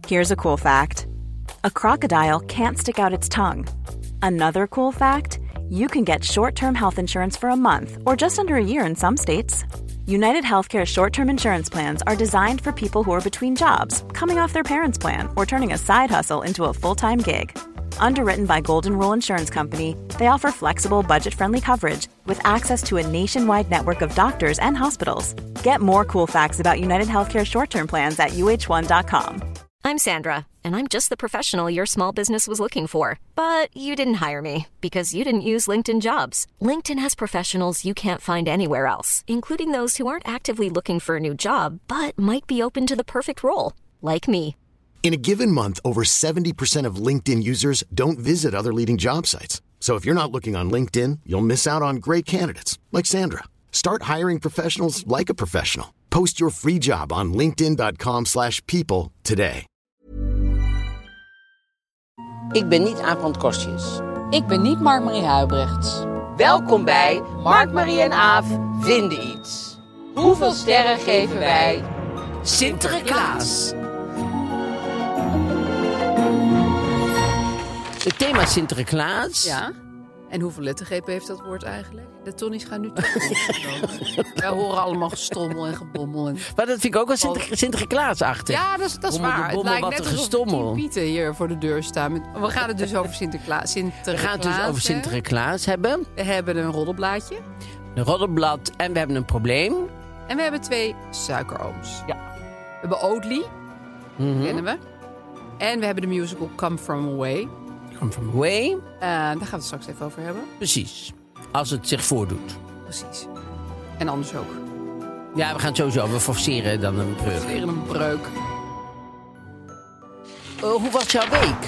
Here's a cool fact. A crocodile can't stick out its tongue. Another cool fact, you can get short-term health insurance for a month or just under a year in some states. United Healthcare short-term insurance plans are designed for people who are between jobs, coming off their parents' plan, or turning a side hustle into a full-time gig. Underwritten by Golden Rule Insurance Company, they offer flexible, budget-friendly coverage with access to a nationwide network of doctors and hospitals. Get more cool facts about United Healthcare short-term plans at uh1.com. I'm Sandra, and I'm just the professional your small business was looking for. But you didn't hire me because you didn't use LinkedIn Jobs. LinkedIn has professionals you can't find anywhere else, including those who aren't actively looking for a new job, but might be open to the perfect role, like me. In a given month, over 70% of LinkedIn users don't visit other leading job sites. So if you're not looking on LinkedIn, you'll miss out on great candidates like Sandra. Start hiring professionals like a professional. Post your free job on linkedin.com/people today. Ik ben niet Aaf van het Kostjes. Ik ben niet Mark-Marie Huibrechts. Welkom bij Mark-Marie en Aaf vinden iets. Hoeveel sterren geven wij Sinterklaas? Het thema Sinterklaas. Ja. En hoeveel lettergrepen heeft dat woord eigenlijk? De Tonnies gaan nu toch. Wij horen allemaal gestrommel en gebommel. Maar dat vind ik ook wel Sinterklaasachtig. Ja, dat is waar. Het lijkt net alsof gestommel. Pieten hier voor de deur staan. We gaan het dus over Sinterklaas. We gaan het dus over Sinterklaas hebben. We hebben een roddelblaadje. Een roddelblad en we hebben een probleem. En we hebben 2 suikerooms. Ja. We hebben Oatly. Kennen we. En we hebben de musical Come From Away. Come From Away. Daar gaan we het straks even over hebben. Precies. Als het zich voordoet. Precies. En anders ook. Ja, we gaan het sowieso. We forceren dan een breuk. Forceren een breuk. Hoe was jouw week?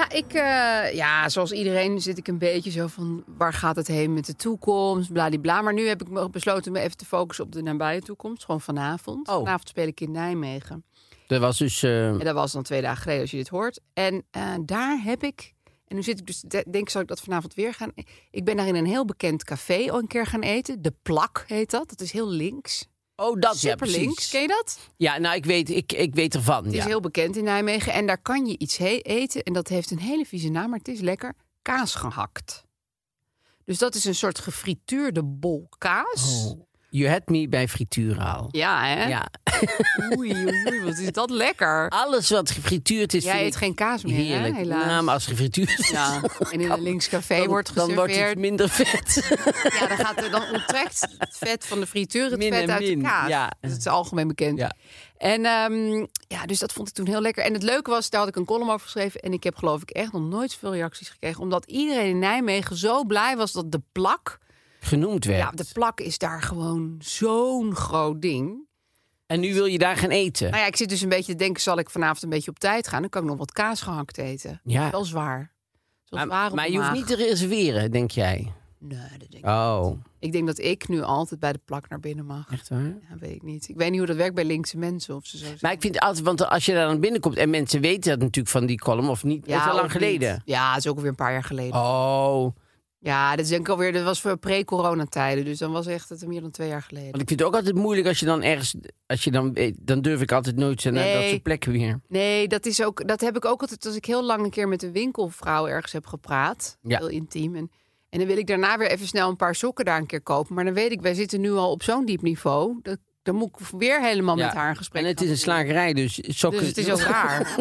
Ja, zoals iedereen zit ik een beetje zo van... waar gaat het heen met de toekomst, bladibla. Maar nu heb ik besloten me even te focussen op de nabije toekomst. Gewoon vanavond. Oh. Vanavond speel ik in Nijmegen. Dat was dus... En dat was dan 2 dagen geleden als je dit hoort. En daar heb ik... En nu zit ik dus, denk zal ik dat vanavond weer gaan... Ik ben daar in een heel bekend café al een keer gaan eten. De Plak heet dat. Dat is heel links. Oh, dat super ja, links. Ken je dat? Ja, nou, ik weet ervan. Het is heel bekend in Nijmegen. En daar kan je iets eten. En dat heeft een hele vieze naam, maar het is lekker. Kaas gehakt. Dus dat is een soort gefrituurde bol kaas. Oh. Je had me bij frituuraal. Ja, hè? Ja. Oei, wat is dat lekker. Alles wat gefrituurd is... Jij eet geen kaas meer, heerlijk. Hè, helaas. Nou, maar als gefrituurd is... Ja, en in een links café wordt geserveerd... Dan wordt het minder vet. Ja, dan onttrekt het vet van de frituur het vet uit de kaas. Ja. Dat is algemeen bekend. Ja. En dus dat vond ik toen heel lekker. En het leuke was, daar had ik een column over geschreven... en ik heb geloof ik echt nog nooit zoveel reacties gekregen... omdat iedereen in Nijmegen zo blij was dat de Plak... genoemd werd. Ja, de Plak is daar gewoon zo'n groot ding. En nu wil je daar gaan eten? Nou ja, ik zit dus een beetje te denken... zal ik vanavond een beetje op tijd gaan? Dan kan ik nog wat kaas gehakt eten. Ja. Wel zwaar. Maar je hoeft niet te reserveren, denk jij? Nee, dat denk ik niet. Ik denk dat ik nu altijd bij de Plak naar binnen mag. Echt waar? Ja, weet ik niet. Ik weet niet hoe dat werkt bij linkse mensen. Of ze zo maar ik vind altijd, want als je daar dan binnenkomt... en mensen weten dat natuurlijk van die column of niet. Ja, is al lang geleden? Niet. Ja, dat is ook alweer een paar jaar geleden. Oh. Ja, dat is denk ik alweer. Dat was voor pre-coronatijden. Dus dan was echt het meer dan 2 jaar geleden. Want ik vind het ook altijd moeilijk als je dan ergens... dan durf ik altijd nooit zo naar dat soort plekken weer. Nee, dat heb ik ook altijd... als ik heel lang een keer met een winkelvrouw ergens heb gepraat. Ja. Heel intiem. En dan wil ik daarna weer even snel een paar sokken daar een keer kopen. Maar dan weet ik, wij zitten nu al op zo'n diep niveau. Dan moet ik weer helemaal met haar in gesprek. En het is een slagerij, dus sokken... Dus het is ook raar.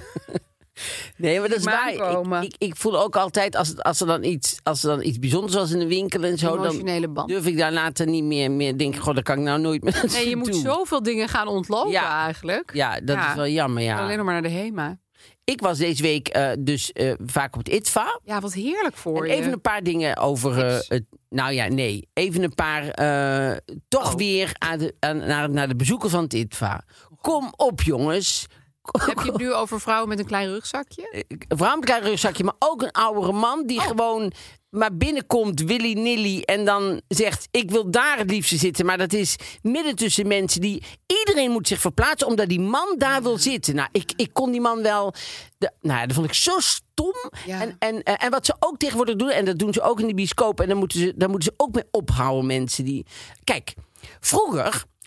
Nee, maar dat is waar. Ik voel ook altijd, als er dan iets bijzonders was in de winkel en zo... dan durf ik daar later niet meer denken... goh, dat kan ik nou nooit meer doen. Nee, je moet zoveel dingen gaan ontlopen eigenlijk. Ja, dat is wel jammer, ja. Alleen nog maar naar de HEMA. Ik was deze week vaak op het ITVA. Ja, wat heerlijk voor en je. Even een paar dingen over het... Nou ja, nee. Even een paar... weer naar de bezoekers van het ITVA. Kom op, jongens... Heb je het nu over vrouwen met een klein rugzakje? Een vrouw met een klein rugzakje, maar ook een oudere man... die gewoon maar binnenkomt, willy-nilly... en dan zegt, ik wil daar het liefste zitten. Maar dat is midden tussen mensen die... Iedereen moet zich verplaatsen, omdat die man daar wil zitten. Nou, ik kon die man wel... dat vond ik zo stom. Ja. En wat ze ook tegenwoordig doen... en dat doen ze ook in de bioscoop... en daar moeten ze ook mee ophouden, mensen die... Kijk, vroeger...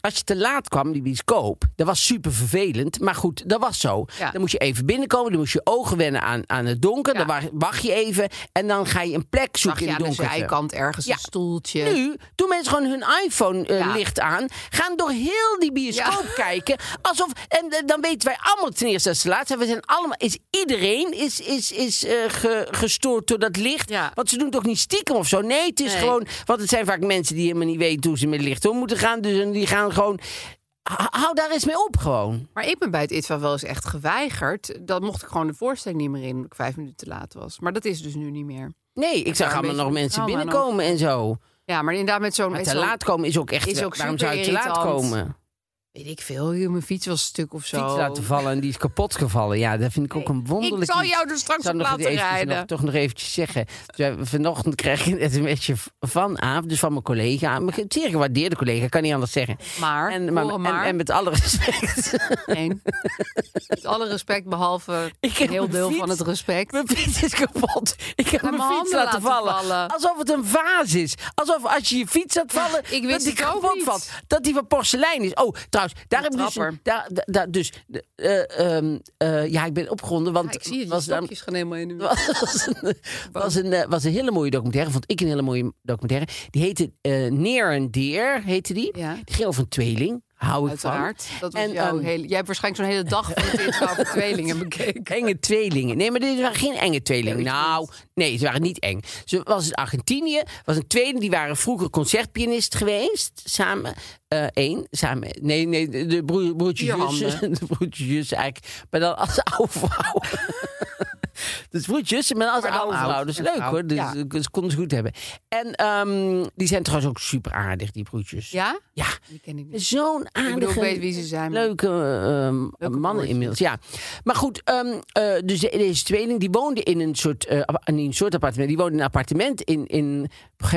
als je te laat kwam, die bioscoop, dat was super vervelend. Maar goed, dat was zo. Ja. Dan moest je even binnenkomen, dan moest je ogen wennen aan het donker. Ja. Dan wacht je even en dan ga je een plek zoeken in het donker. Aan de zijkant ergens een stoeltje. Nu doen mensen gewoon hun iPhone licht aan. Gaan door heel die bioscoop kijken. Alsof, en dan weten wij allemaal ten eerste dat ze laat zijn. We zijn allemaal, iedereen is gestoord door dat licht. Ja. Want ze doen het ook niet stiekem of zo. Nee, het is gewoon... Want het zijn vaak mensen die helemaal niet weten hoe ze met licht om moeten gaan. Dus die gaan gewoon... Hou daar eens mee op gewoon. Maar ik ben bij het ITVA wel eens echt geweigerd. Dan mocht ik gewoon de voorstelling niet meer in, omdat ik 5 minuten te laat was. Maar dat is dus nu niet meer. Nee, ik zag allemaal nog mensen binnenkomen en zo. Ja, maar inderdaad met zo'n... Maar te laat komen is ook echt... Is ook waarom zou je te laat komen? Weet ik veel, mijn fiets was een stuk of zo. Fiets laten vallen en die is kapot gevallen. Ja, dat vind ik ook een wonderlijk. Ik zal jou er straks op laten rijden. Toch nog eventjes zeggen. Vanochtend kreeg ik net een beetje van Aaf, dus van mijn collega. Een zeer gewaardeerde collega, kan niet anders zeggen. En met alle respect. Nee. Met alle respect, behalve een heel deel van het respect. Mijn fiets is kapot. Ik heb mijn fiets laten vallen. Alsof het een vaas is. Alsof als je fiets laat vallen, ik wist dat die het ook kapot niet. valt. Dat die van porselein is. Oh, trouwens, daar heb ik ik ben opgewonden, want ik zie het, die stokjes gaan helemaal in de was een hele mooie documentaire, vond ik een hele mooie documentaire. Die heette Near and Dear, heette die. Ja. Die ging over een tweeling. Hou ik Uiteraard. van. Dat was jij hebt waarschijnlijk zo'n hele dag van het over tweelingen bekeken. Enge tweelingen. Nee, maar dit waren geen enge tweelingen. Nee, ze waren niet eng. Ze was in Argentinië. Was een tweeling. Die waren vroeger concertpianist geweest. Samen. De broertjes Jussen. De broertjes Jussen eigenlijk. Maar dan als oude vrouw. Dus broertjes, maar als oude vrouw. Dat is leuk hoor. Dus ze konden ze goed hebben. En die zijn trouwens ook super aardig, die broertjes. Ja? Ja. Die ken ik niet. Zo'n aardige... Ik weet wie ze zijn. Leuke mannen broertjes. inmiddels, ja. Maar goed, dus deze tweeling, die woonde in een soort appartement. Die woonde in een appartement in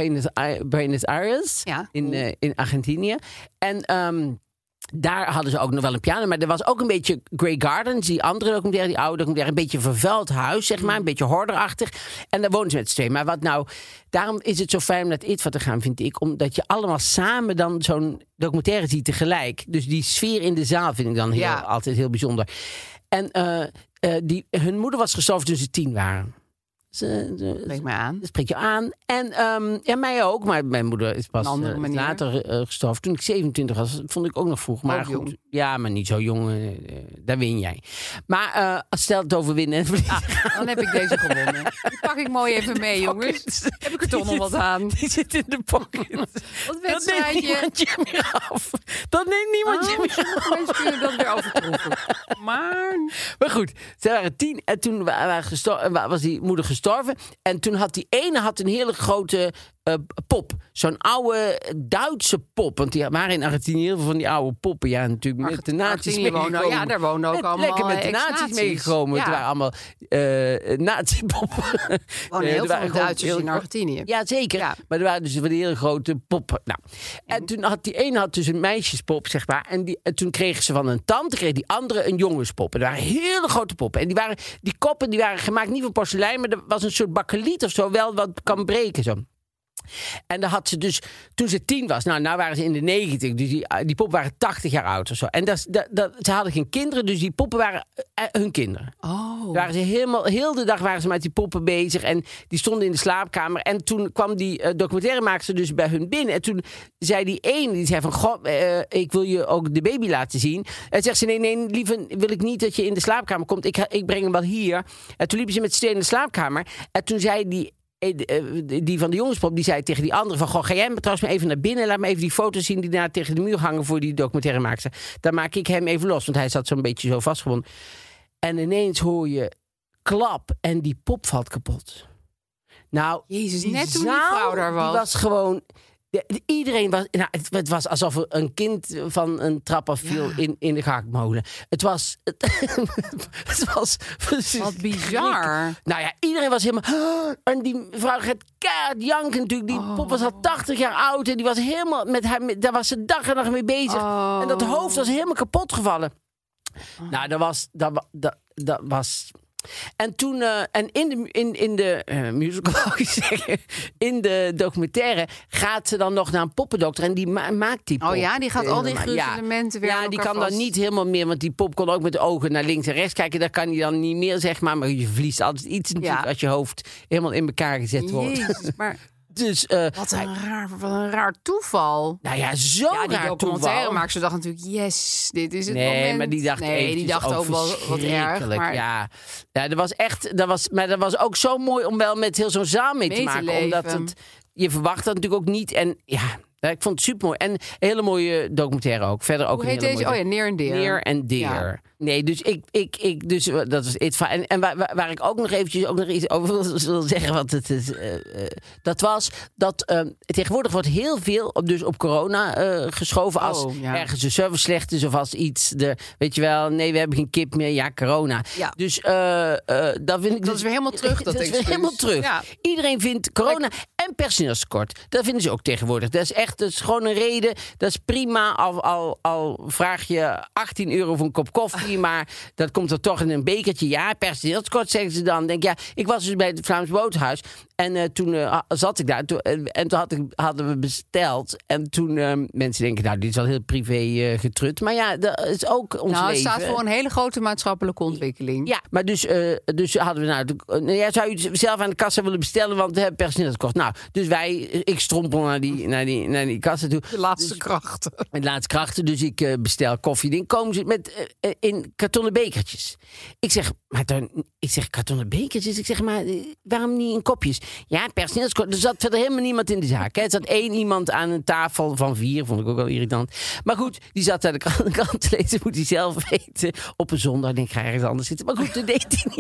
Buenos Aires. Ja, in Argentinië. En... daar hadden ze ook nog wel een piano. Maar er was ook een beetje Grey Gardens. Die andere documentaire, die oude documentaire. Een beetje een vervuild huis, zeg maar. Een beetje horderachtig. En daar woonden ze met z'n tweeën. Maar daarom is het zo fijn om naar het ITVA te gaan, vind ik. Omdat je allemaal samen dan zo'n documentaire ziet tegelijk. Dus die sfeer in de zaal vind ik dan altijd heel bijzonder. En hun moeder was gestorven toen ze 10 waren. Spreek mij aan. Dat spreek je aan. En mij ook. Maar mijn moeder is pas later gestorven. Toen ik 27 was, vond ik ook nog vroeg. Maar goed, jong. Ja, maar niet zo jong. Daar win jij. Maar stel het over winnen. Dan heb ik deze gewonnen. Die pak ik mooi even mee, jongens. Heb ik er toch nog wat aan? Die zit in de pocket. Wat wedstrijdje. Dat neemt niemand je meer af. Dat neemt niemand je meer af. Sommige mensen kunnen dat weer overtroeven. Maar goed, ze waren 10 en toen was die moeder gestorven. En toen had die ene een hele grote pop. Zo'n oude Duitse pop. Want die waren in Argentinië heel veel van die oude poppen. Ja, natuurlijk met de nazi's meegekomen. Ja, daar wonen ook allemaal lekker met de nazi's meegekomen. Ja. Het waren allemaal nazi-poppen. Heel veel Duitsers in Argentinië. Ja, zeker. Ja. Maar er waren dus van die hele grote poppen. Nou. En toen had die ene dus een meisjespop, zeg maar. En toen kregen ze van een tante, kreeg die andere een jongenspop. En dat waren hele grote poppen. En die koppen waren gemaakt niet van porselein, maar er was een soort bakkeliet of zo, wel wat kan breken zo. En dan had ze dus, toen ze 10 was, nou waren ze in de 90, dus die poppen waren 80 jaar oud of zo. En ze hadden geen kinderen, dus die poppen waren hun kinderen. Oh. Waren ze heel de dag waren ze met die poppen bezig en die stonden in de slaapkamer. En toen kwam die documentairemaakster dus bij hun binnen. En toen zei die ene, die zei van, goh, ik wil je ook de baby laten zien. En zegt ze, nee, lieve, wil ik niet dat je in de slaapkamer komt. Ik breng hem wel hier. En toen liepen ze met z'n tweeën in de slaapkamer. En toen zei die van de jongenspop, die zei tegen die andere van, goh, ga jij me trouwens maar even naar binnen, laat me even die foto's zien die daar tegen de muur hangen voor die documentairemaakster. Dan maak ik hem even los, want hij zat zo'n beetje zo vastgebonden. En ineens hoor je klap en die pop valt kapot. Nou, Jezus, die net toen die zaal, vrouw daar was. Die was gewoon... Iedereen was... Nou, het was alsof er een kind van een trap afviel in de gehaktmolen. Het was wat bizar. Nou ja, iedereen was helemaal... En die vrouw gaat keihard janken natuurlijk. Die pop was al 80 jaar oud. En die was helemaal daar was ze dag en nacht mee bezig. En dat hoofd was helemaal kapot gevallen. Nou, dat was... En toen, in de musical, wou ik zeggen, in de documentaire gaat ze dan nog naar een poppendokter en die maakt die pop. Oh ja, die gaat al die gruzelementen weer aan die elkaar kan vast. dan niet helemaal meer, want die pop kon ook met de ogen naar links en rechts kijken. Dat kan hij dan niet meer, zeg maar. Maar je verliest altijd iets natuurlijk als je hoofd helemaal in elkaar gezet wordt. Jezus, maar Dus, wat een raar toeval. Nou ja, zo Ja, die raar documentaire toeval. maakt ze dacht natuurlijk, yes, dit is het Nee, moment. maar die dacht die dacht ook wel wat erg. Maar Ja, dat was echt, maar dat was ook zo mooi om wel met heel zo'n zaal mee te maken. leven. Omdat je verwacht dat natuurlijk ook niet. En ja, ik vond het super mooi. En een hele mooie documentaire ook. Verder ook hoe een heet hele deze? mooie. Oh ja, Near and Dear. Near and Dear. Ja. Nee, dus dus dat was het. En waar ik ook nog eventjes ook nog iets over wil zeggen, want het is, dat was dat tegenwoordig wordt heel veel dus op corona geschoven als ergens de service slecht is of als iets, weet je wel, nee, we hebben geen kip meer, ja, corona. Ja. Dus dat vind ik. Dat is weer helemaal terug. Dat is weer helemaal terug. Ja. Iedereen vindt corona en personeelstekort. Dat vinden ze ook tegenwoordig. Dat is echt, dat is gewoon een reden. Dat is prima. Al vraag je €18 voor een kop koffie. Maar dat komt er toch in een bekertje. Ja, personeelskort, zeggen ze dan. Denk, ja, ik was dus bij het Vlaams Boothuis. En toen zat ik daar. En toen hadden we besteld. En toen mensen denken, nou, dit is al heel privé getrut. Maar ja, dat is ook ons leven. Het staat voor een hele grote maatschappelijke ontwikkeling. Ja, maar dus hadden we zou je zelf aan de kassa willen bestellen, want we hebben personeelskort. Nou, dus ik strompel naar die kassa toe. De laatste krachten. Met laatste krachten, dus ik bestel koffie. Dan komen ze in kartonnen bekertjes. Ik zeg kartonnen bekertjes? Ik zeg, maar waarom niet in kopjes? Ja, personeelskort. Er zat verder helemaal niemand in de zaak. Hè. Er zat 1 iemand aan een tafel van 4, vond ik ook wel irritant. Maar goed, die zat aan de kant te lezen, moet hij zelf weten. Op een zondag, denk ik, ga ergens anders zitten. Maar goed, dat deed hij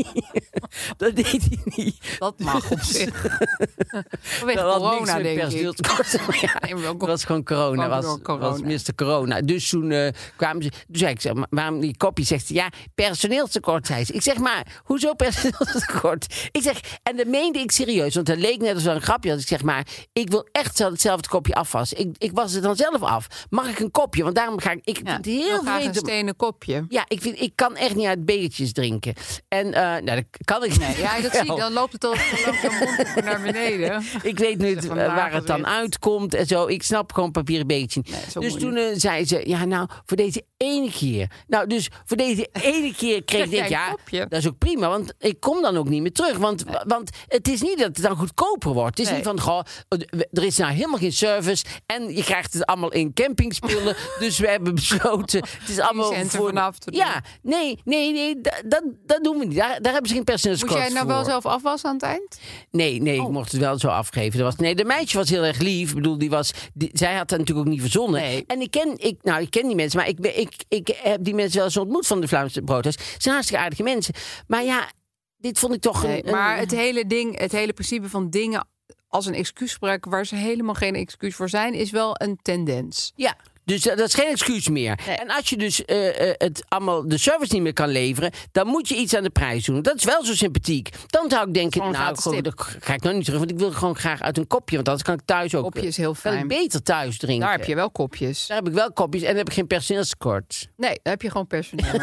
niet. Dat mag op zich. Vanwege Dat had corona, niks met denk ik. personeelskort. Dat was gewoon corona. Was Mr. Corona. Dus toen kwamen ze. Toen zei ik, zeg, maar, waarom die kopje? Zegt ze, ja, personeelstekort, zei ze. Ik zeg, maar, hoezo personeelstekort? Ik zeg, en dat meende ik serieus. Want dat leek net als een grapje. Als ik zeg, maar, ik wil echt hetzelfde kopje afwassen. Ik was het dan zelf af. Mag ik een kopje? Want daarom ga ik vind het heel graag een stenen kopje. Ja, ik kan echt niet uit bekertjes drinken. En dat kan ik niet. Ja, dat zie ik. Dan loopt het al mond naar beneden. Ik weet niet waar het dan uitkomt en zo. Ik snap gewoon papieren bekertje. Nee, dus toen zei ze, ja, nou, voor deze ene keer. Nou, dus voor deze ene keer kreeg ik, ja, dat is ook prima. Want ik kom dan ook niet meer terug. Want het is niet dat het dan goedkoper wordt. Het is niet van, goh, er is nou helemaal geen service. En je krijgt het allemaal in campingspullen. Dus we hebben besloten, het is allemaal voor... vanaf te doen. Ja, nee, dat doen we niet. Daar hebben ze geen personeelskort voor. Moest jij nou wel zelf afwassen aan het eind? Nee, ik mocht het wel zo afgeven. De meisje was heel erg lief. Ik bedoel, zij had dat natuurlijk ook niet verzonnen. Nee. En ik ken die mensen, maar ik heb die mensen wel eens ontmoet van de Vlaamse Broodhuis. Ze zijn hartstikke aardige mensen. Maar ja, dit vond ik toch... Maar het hele principe van dingen als een excuus gebruiken waar ze helemaal geen excuus voor zijn, is wel een tendens. Ja. Dus dat is geen excuus meer. Nee. En als je dus de service niet meer kan leveren, dan moet je iets aan de prijs doen. Dat is wel zo sympathiek. Dan zou ik denken, dat ga ik nou niet terug, want ik wil gewoon graag uit een kopje, want anders kan ik thuis ook. Kopje is heel fijn. Kan ik beter thuis drinken. Daar heb je wel kopjes. Daar heb ik wel kopjes en dan heb ik geen personeelstekort. Nee, dan heb je gewoon personeel.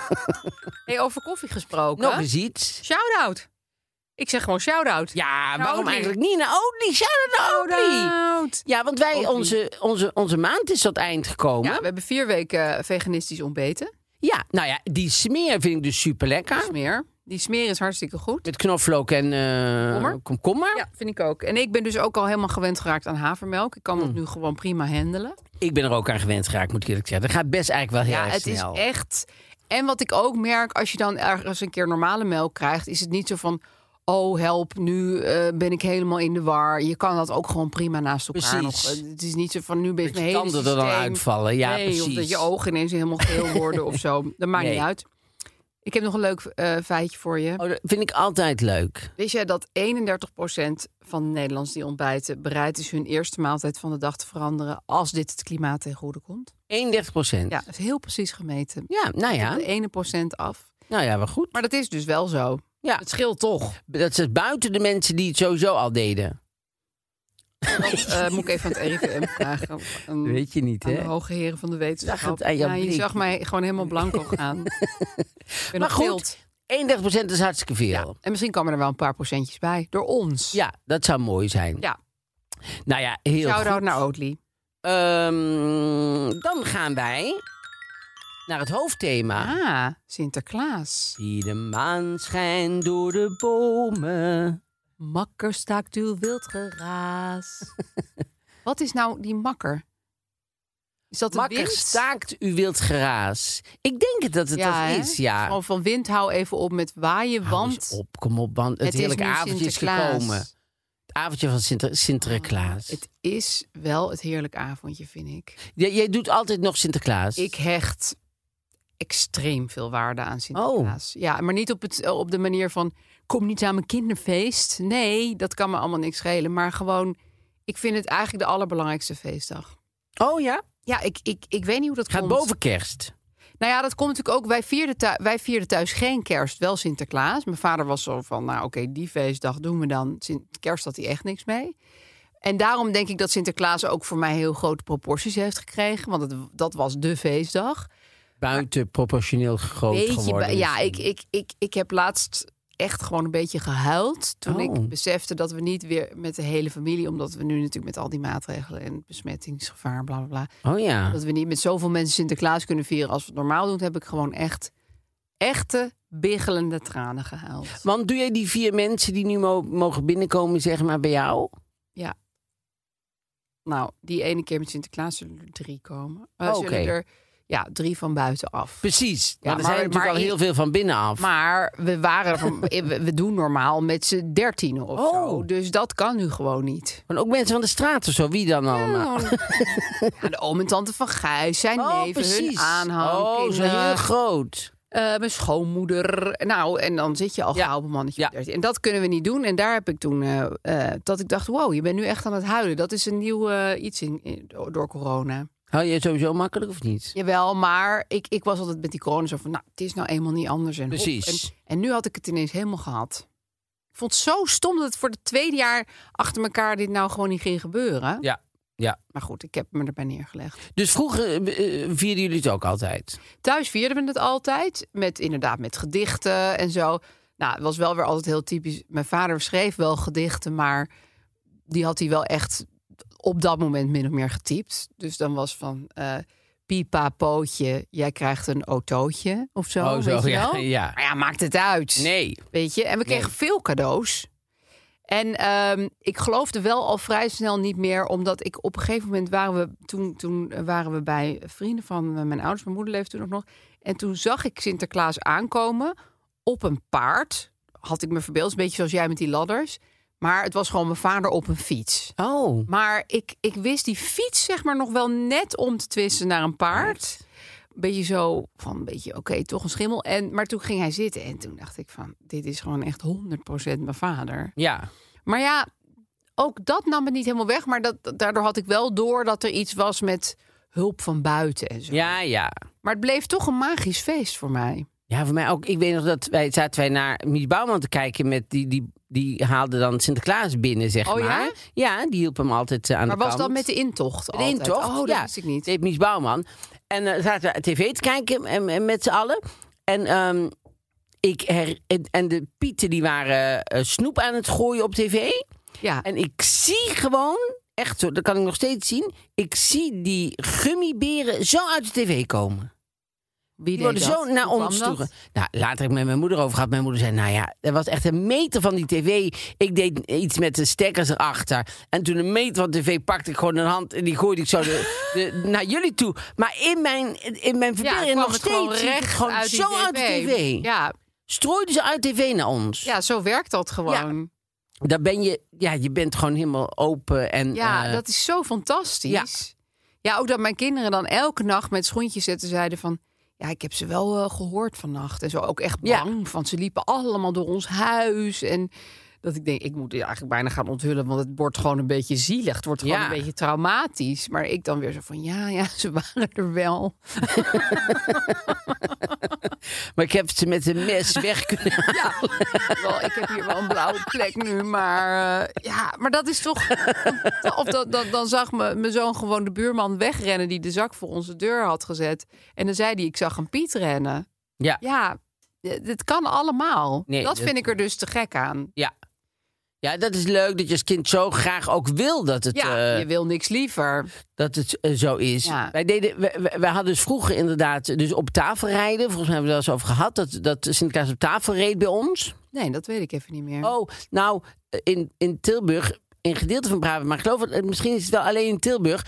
Over koffie gesproken. Nog eens iets. Shout-out. Ik zeg gewoon shout-out. Ja, waarom eigenlijk niet naar Oatly? Shout-out naar Oatly. Ja, want onze maand is tot eind gekomen. Ja, we hebben 4 weken veganistisch ontbeten. Ja, nou ja, die smeer vind ik dus super lekker. Die smeer is hartstikke goed. Met knoflook en komkommer. Ja, vind ik ook. En ik ben dus ook al helemaal gewend geraakt aan havermelk. Ik kan dat nu gewoon prima handelen. Ik ben er ook aan gewend geraakt, moet ik eerlijk zeggen. Dat gaat best eigenlijk wel heel erg snel. Ja, het is echt... En wat ik ook merk, als je dan ergens een keer normale melk krijgt, is het niet zo van, oh help, nu ben ik helemaal in de war. Je kan dat ook gewoon prima naast elkaar nog. Het is niet zo van, nu ben je mijn hele systeem. Kan er dan uitvallen, ja, precies. Of dat je ogen ineens helemaal geel worden of zo. Dat maakt niet uit. Ik heb nog een leuk feitje voor je. Oh, dat vind ik altijd leuk. Wist jij dat 31% van de Nederlanders die ontbijten bereid is hun eerste maaltijd van de dag te veranderen als dit het klimaat ten goede komt? 31%? Ja, dat is heel precies gemeten. Ja, nou ja. De 1% af. Nou ja, wel goed. Maar dat is dus wel zo. Ja. Het scheelt toch. Dat is buiten de mensen die het sowieso al deden. Dat moet ik even aan het RIVM vragen. Weet je niet, hè? De hoge heren van de wetenschap. Je zag mij gewoon helemaal blanco gaan. Maar goed, 31% is hartstikke veel. Ja. En misschien komen er wel een paar procentjes bij. Door ons. Ja, dat zou mooi zijn. Ja. Nou ja, heel goed. Shout-out naar Oatly. Dan gaan wij naar het hoofdthema. Ah, Sinterklaas. Zie de maan schijnt door de bomen. Makker staakt uw wild geraas. Wat is nou die makker? Is dat de Makker wind? staakt uw wild geraas. Ik denk dat het dat is, ja. Gewoon van wind hou even op met waaien, Hou want... eens op, kom op, want het heerlijke is nu avondje is Sinterklaas. gekomen. Het avondje van Sinterklaas. Het is wel het heerlijke avondje, vind ik. Jij doet altijd nog Sinterklaas. Ik hecht extreem veel waarde aan Sinterklaas. Ja, maar niet op de manier van... kom niet aan mijn kinderfeest. Nee, dat kan me allemaal niks schelen. Maar gewoon, ik vind het eigenlijk de allerbelangrijkste feestdag. Oh ja? Ja, ik weet niet hoe dat Gaat komt. boven kerst. Nou ja, dat komt natuurlijk ook. Wij vierden thuis geen kerst, wel Sinterklaas. Mijn vader was zo van, nou oké, die feestdag doen we dan. Kerst had hij echt niks mee. En daarom denk ik dat Sinterklaas ook voor mij heel grote proporties heeft gekregen. Want dat was de feestdag. Buiten proportioneel groot geworden. Ja, ik heb laatst echt gewoon een beetje gehuild. Toen ik besefte dat we niet weer met de hele familie... omdat we nu natuurlijk met al die maatregelen en besmettingsgevaar, bla bla bla... Oh ja. dat we niet met zoveel mensen Sinterklaas kunnen vieren als we het normaal doen... heb ik gewoon echte biggelende tranen gehuild. Want doe jij die 4 mensen die nu mogen binnenkomen, zeg maar, bij jou? Ja. Nou, die ene keer met Sinterklaas zullen er 3 komen. Oké. Zullen er 3 van buitenaf. Precies. Ja, Maar er zijn natuurlijk al heel veel van binnenaf. Maar we doen normaal met z'n 13 of zo. Dus dat kan nu gewoon niet. Maar ook mensen van de straat of zo. Wie dan allemaal? Ja, de oom en tante van Gijs, zijn neven, precies. hun aanhang. Oh, zo kinderen, heel groot. mijn schoonmoeder. Nou, en dan zit je al gauw op een mannetje. Ja. 13. En dat kunnen we niet doen. En daar heb ik toen dat ik dacht, wow, je bent nu echt aan het huilen. Dat is een nieuw iets door corona. Hou je het sowieso makkelijk of niet? Jawel, maar ik was altijd met die corona zo van... nou, het is nou eenmaal niet anders. En Precies. En nu had ik het ineens helemaal gehad. Ik vond het zo stom dat het voor de 2e jaar achter elkaar... dit nou gewoon niet ging gebeuren. Ja. Maar goed, ik heb me erbij neergelegd. Dus vroeger vierden jullie het ook altijd? Thuis vierden we het altijd. Inderdaad met gedichten en zo. Nou, het was wel weer altijd heel typisch. Mijn vader schreef wel gedichten, maar die had hij wel echt... op dat moment min of meer getypt. Dus dan was van... Pipa, pootje, jij krijgt een autootje of zo. Oh, zo, weet je ja, wel? ja. Maar ja, maakt het uit. Nee. Weet je? En we kregen veel cadeaus. En ik geloofde wel al vrij snel niet meer... omdat ik op een gegeven moment waren we bij vrienden van mijn ouders. Mijn moeder leefde toen ook nog. En toen zag ik Sinterklaas aankomen op een paard. Had ik me verbeeld, een beetje zoals jij met die ladders... Maar het was gewoon mijn vader op een fiets. Oh. Maar ik wist die fiets zeg maar nog wel net om te twisten naar een paard. Een beetje zo van, oké, toch een schimmel. Maar toen ging hij zitten en toen dacht ik van... dit is gewoon echt 100% mijn vader. Ja. Maar ja, ook dat nam het niet helemaal weg. Maar daardoor had ik wel door dat er iets was met hulp van buiten en zo. Ja. Maar het bleef toch een magisch feest voor mij. Ja, voor mij ook. Ik weet nog dat zaten naar Mies Bouwman te kijken met die haalde dan Sinterklaas binnen, zeg maar. Ja? Ja, die hielp hem altijd aan de kant. Maar was dat met de intocht De altijd? intocht? Oh, dat ja. wist ik niet. Deed Mies Bouwman. En zaten we tv te kijken en met z'n allen. En, en de Pieten die waren snoep aan het gooien op tv. Ja. En ik zie gewoon, echt zo, dat kan ik nog steeds zien. Ik zie die gummiberen zo uit de tv komen. Wie Die worden deed zo dat? naar Hoe kwam ons dat? toe. Nou, later heb ik met mijn moeder over gehad. Mijn moeder zei, nou ja, er was echt een meter van die tv. Ik deed iets met de stekkers erachter. En toen een meter van de tv pakte ik gewoon een hand... en die gooide ik zo naar jullie toe. Maar in mijn verbeelding nog steeds zie ik het gewoon uit zo uit de tv. Ja. Strooiden ze uit tv naar ons. Ja, zo werkt dat gewoon. Daar ben je bent gewoon helemaal open. En, Ja, dat is zo fantastisch. Ja, ook dat mijn kinderen dan elke nacht met schoentjes zetten zeiden van... ja, ik heb ze wel gehoord vannacht. En zo ook echt bang, want ze liepen allemaal door ons huis. En dat ik denk, ik moet eigenlijk bijna gaan onthullen... want het wordt gewoon een beetje zielig. Het wordt gewoon een beetje traumatisch. Maar ik dan weer zo van, ja, ze waren er wel. Maar ik heb ze met een mes weg kunnen halen. Wel, ik heb hier wel een blauwe plek nu, maar... maar dat is toch... Of dan zag mijn zoon gewoon de buurman wegrennen... die de zak voor onze deur had gezet. En dan zei hij, ik zag een Piet rennen. Ja. Ja, Het kan allemaal. Nee, dat vind ik er dus te gek aan. Ja. Ja, dat is leuk dat je als kind zo graag ook wil dat het... je wil niks liever. Dat het zo is. Ja. Wij hadden dus vroeger inderdaad dus op tafel rijden. Volgens mij hebben we daar eens over gehad. Dat Sinterklaas op tafel reed bij ons. Nee, dat weet ik even niet meer. Oh, nou, in Tilburg, in gedeelte van Brabant, maar ik geloof dat misschien is het wel alleen in Tilburg.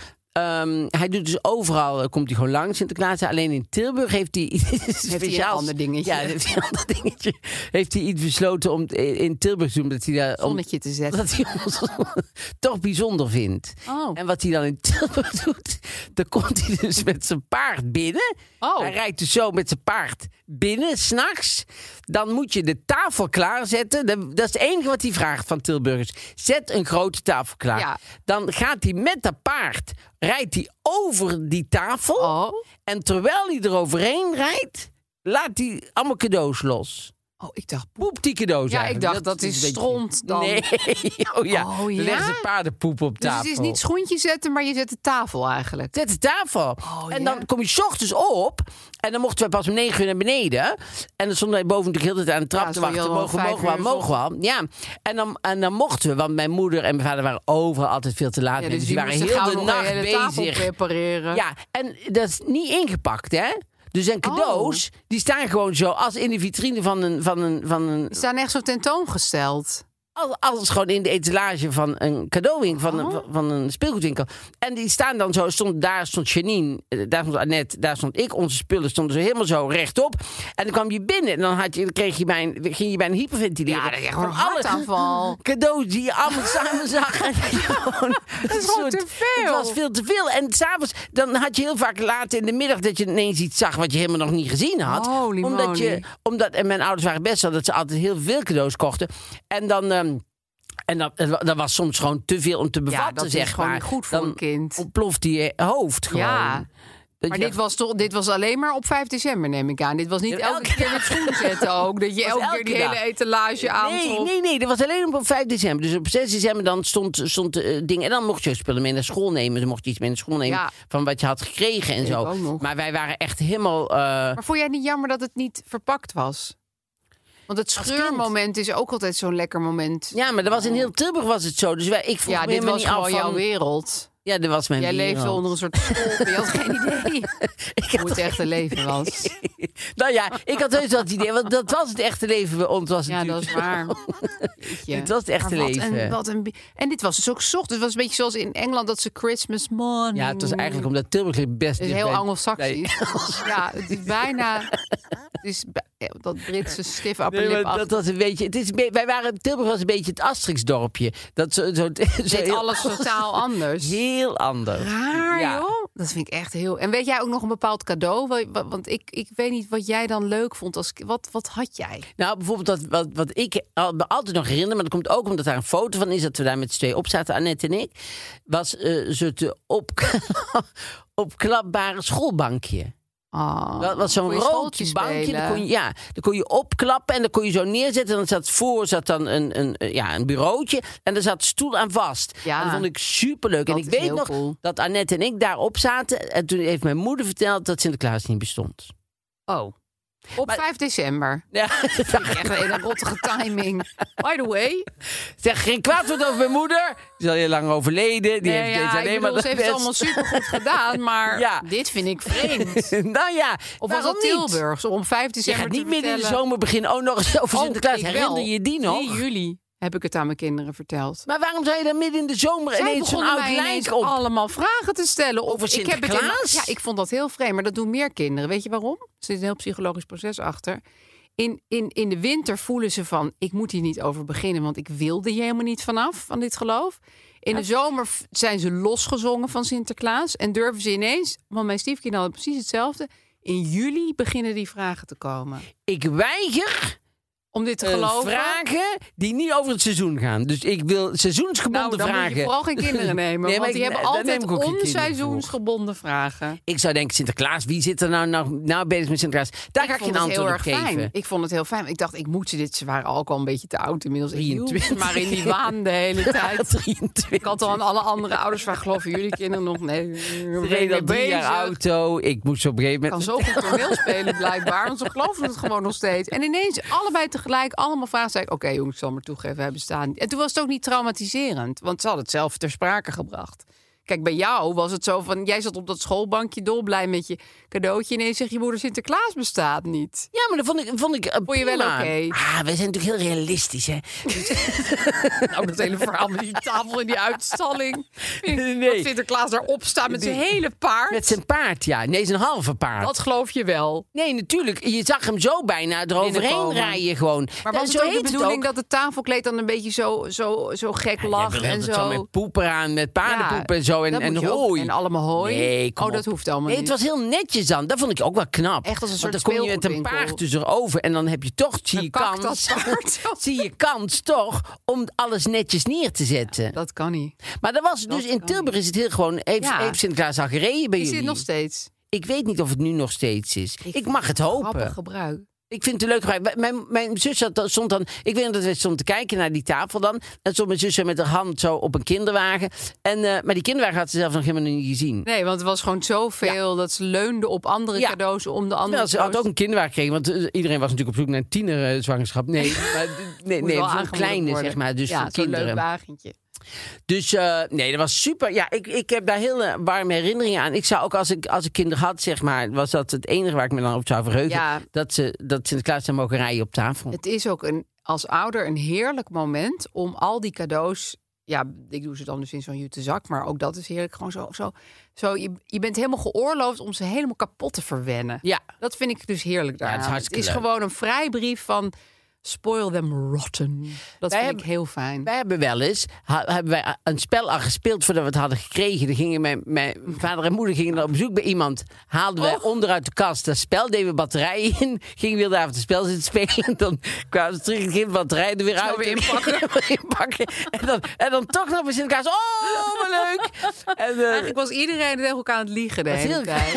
Hij doet dus overal, komt hij gewoon langs Sinterklaas. Alleen in Tilburg heeft hij een ander dingetje. Ja, heeft hij een ander dingetje. Heeft hij iets besloten om in Tilburg te doen. Dat hij daar zonnetje te zetten. Dat hij ons toch bijzonder vindt. Oh. En wat hij dan in Tilburg doet, dan komt hij dus met zijn paard binnen. Oh. Hij rijdt dus zo met zijn paard binnen, 's nachts. Dan moet je de tafel klaarzetten. Dat is het enige wat hij vraagt van Tilburgers. Zet een grote tafel klaar. Ja. Dan gaat hij met dat paard, rijdt hij over die tafel. Oh. En terwijl hij eroverheen rijdt, laat hij allemaal cadeaus los. Oh, ik dacht Poept die cadeaus Ja, eigenlijk. ik dacht dat is een beetje- stront dan. Nee, oh ja. Oh, Dan ja? leggen ze paardenpoep op Dus tafel. het is niet schoentje zetten, maar je zet de tafel eigenlijk. Zet de tafel. En ja? dan kom je 's ochtends op. En dan mochten we pas om 9 uur naar beneden. En dan stonden wij boven natuurlijk heel de tijd aan de trap Ja, te stond je wachten. al om 5 Mogen we al. Ja. En dan mochten we. Want mijn moeder en mijn vader waren overal altijd veel te laat. Ja, dus dus die waren moesten heel gauw de nog nacht een hele tafel bezig. prepareren. Ja, en dat is niet ingepakt, hè? Dus en cadeaus, die staan gewoon zo als in de vitrine van een Die staan echt zo tentoongesteld. Alles gewoon in de etalage van een cadeauwinkel, van een speelgoedwinkel. En die staan dan zo, daar stond Janine, daar stond Annette, daar stond ik. Onze spullen stonden zo helemaal zo rechtop. En dan kwam je binnen en dan ging je bijna hyperventileren. Ja, dat is echt een Van alle hartaanval. cadeaus die je allemaal samen zag. En dat is gewoon te veel. Het was veel te veel. En s'avonds, dan had je heel vaak later in de middag dat je ineens iets zag wat je helemaal nog niet gezien had. Holy moly. En mijn ouders waren best wel dat ze altijd heel veel cadeaus kochten. En dan... dat was soms gewoon te veel om te bevatten, dat is zeg gewoon maar. niet goed voor Dan een kind. ontploft je hoofd gewoon. Ja. Dat Maar je dit was alleen maar op 5 december, neem ik aan. Dit was niet Ja, elke elke keer met schoen zetten ook. Dat je Was elke keer elke die hele dag. etalage aantrok. Nee, dat was alleen op 5 december. Dus op 6 december dan stond ding. En dan mocht je spullen mee naar school nemen. Dan mocht je iets mee naar school nemen Ja. van wat je had gekregen en Ik zo. ook nog. Maar wij waren echt helemaal... Maar vond jij het niet jammer dat het niet verpakt was? Want het Als scheurmoment is ook altijd zo'n lekker moment. Ja, maar dat was in heel Tilburg was het zo. Dus ik vroeg Ja, me dit helemaal was niet af gewoon jouw van... wereld. Ja, dat was mijn Jij wereld. leefde onder een soort schuld. Je had geen idee hoe het echte leven was. Nou ja, ik had heus wel het idee. Want dat was het echte leven bij ons. Was Ja, dat natuurlijk. is waar. Jeetje. Dit was het echte Maar leven. En dit was dus ook 's ochtends. Het was een beetje zoals in Engeland dat ze Christmas morning. Ja, het was eigenlijk omdat Tilburg ligt best... Het is heel dichtbij- Anglo-Saxisch. Ja, het is bijna... dat Britse stiff Nee, upper lip maar dat was een beetje... Tilburg was een beetje het Asterix-dorpje. Dat zo deed alles totaal anders. Heel anders. Raar, Ja. joh. Dat vind ik echt heel... En weet jij ook nog een bepaald cadeau? Want ik weet niet wat jij dan leuk vond. Wat had jij? Nou, bijvoorbeeld wat ik me altijd nog herinner... maar dat komt ook omdat daar een foto van is... dat we daar met z'n tweeën op zaten, Annette en ik... was zo'n opklapbare schoolbankje. Oh, Dat was zo'n kon je rood schooltje bankje. spelen? Dan kon je opklappen en dan kon je zo neerzetten. En dan zat dan een bureautje. En daar zat een stoel aan vast. Ja. En dat vond ik superleuk. Dat En ik is weet heel nog cool. dat Annette en ik daarop zaten. En toen heeft mijn moeder verteld dat Sinterklaas niet bestond. Oh. Op 5 december. Ja, Echt een hele rottige timing. By the way. zeg geen kwaad woord over mijn moeder. Die is al heel lang overleden. Die heeft deze alleen maar ze heeft het allemaal supergoed gedaan. Maar Ja. dit vind ik vreemd. Nou ja, Of was waarom dat niet? Tilburgs? Om 5 Je december gaat niet te midden in de vertellen. zomer beginnen. Oh, nog eens over Sinterklaas. ik wel. Herinner je die nog? 3 juli heb ik het aan mijn kinderen verteld. Maar waarom zou je dan midden in de zomer Zij ineens zo'n begonnen oud mij ineens lijk op? allemaal vragen te stellen. Over ik heb het Sinterklaas? ja, ik vond dat heel vreemd. Maar dat doen meer kinderen. Weet je waarom? Er zit een heel psychologisch proces achter. In de winter voelen ze van... ik moet hier niet over beginnen... want ik wilde hier helemaal niet vanaf, van dit geloof. In de zomer zijn ze losgezongen van Sinterklaas... en durven ze ineens... want mijn stiefkinderen hadden precies hetzelfde... in juli beginnen die vragen te komen. Ik weiger Om dit te geloven? Vragen die niet over het seizoen gaan. Dus ik wil seizoensgebonden vragen. Dan moet je vooral geen kinderen nemen. Nee, want die hebben altijd onseizoensgebonden vragen. Ik zou denken, Sinterklaas, wie zit er nou bezig met Sinterklaas? Daar ga ik geen antwoord op geven. Ik vond het heel fijn. Ik dacht, ik moet ze dit. Ze waren ook al een beetje te oud inmiddels. 23. Maar in die waan de hele tijd. 23. Ik had al aan alle andere ouders vragen, geloven jullie kinderen nog? Nee, ze reden al 3 jaar auto. Ik moest op een gegeven moment... kan zo goed toneel spelen blijkbaar. Want ze geloven het gewoon nog steeds. En ineens allebei tegelijk allemaal vragen. Zei ik, oké, jongens, ik zal maar toegeven, wij bestaan niet. En toen was het ook niet traumatiserend. Want ze hadden het zelf ter sprake gebracht. Kijk, bij jou was het zo van... Jij zat op dat schoolbankje dolblij met je cadeautje... en ineens zeg je moeder, Sinterklaas bestaat niet. Ja, maar dat vond ik vond je wel oké? Wij zijn natuurlijk heel realistisch, hè? Nou, dat hele verhaal met die tafel en die uitstalling. Nee. Dat Sinterklaas daarop staat met zijn hele paard. Met zijn paard, ja. Nee, zijn halve paard. Dat geloof je wel. Nee, natuurlijk. Je zag hem zo bijna eroverheen rijden gewoon. Maar was het ook de bedoeling dat het tafelkleed dan een beetje zo gek lag? En zo met poep eraan, met paardenpoep en zo. En hooi. En allemaal hooi? Nee, dat hoeft allemaal niet. Het was heel netjes dan. Dat vond ik ook wel knap. Echt als een soort dan kom je met een paard tusserover en dan heb je toch, zie je kans toch om alles netjes neer te zetten. Ja, dat kan niet. Maar dat was dus in Tilburg is het heel gewoon. Heeft Sinterklaas al gereden bij jullie? Is het nog steeds? Ik weet niet of het nu nog steeds is. Ik mag het hopen. Grappig gebruik. Ik vind het een leuk gebruik. Mijn zus stond dan... Ik weet nog dat we stonden te kijken naar die tafel dan. En stond mijn zus met haar hand zo op een kinderwagen. Maar die kinderwagen had ze zelf nog helemaal niet gezien. Nee, want het was gewoon zoveel dat ze leunde op andere cadeaus om de andere Ze had ook een kinderwagen gekregen. Want iedereen was natuurlijk op zoek naar een tienerzwangerschap. Nee, het was een kleine, zeg maar. Dus voor kinderen. Zo'n leuk wagentje. Dus nee, dat was super. Ja, ik heb daar heel warme herinneringen aan. Ik zou ook als ik kinderen had, zeg maar, was dat het enige waar ik me dan op zou verheugen. Ja. Dat Sinterklaas zou mogen rijden op tafel. Het is ook als ouder een heerlijk moment om al die cadeaus. Ja, ik doe ze dan dus in zo'n jute zak, maar ook dat is heerlijk. Gewoon zo je bent helemaal geoorloofd om ze helemaal kapot te verwennen. Ja. Dat vind ik dus heerlijk daar. Ja, het is gewoon een vrijbrief van spoil them rotten. Dat vind ik heel fijn. Wij hebben wel eens een spel al gespeeld voordat we het hadden gekregen. Dan gingen mijn vader en moeder gingen op bezoek bij iemand. Haalden wij onderuit de kast dat spel, deden we batterijen in. Gingen weer daar het spel zitten spelen. Dan kwamen ze terug en gingen de batterijen er weer uit. Weer inpakken. En dan toch nog bij Sinterklaas. Oh, wat leuk. En, eigenlijk was iedereen tegen elkaar aan het liegen de hele tijd.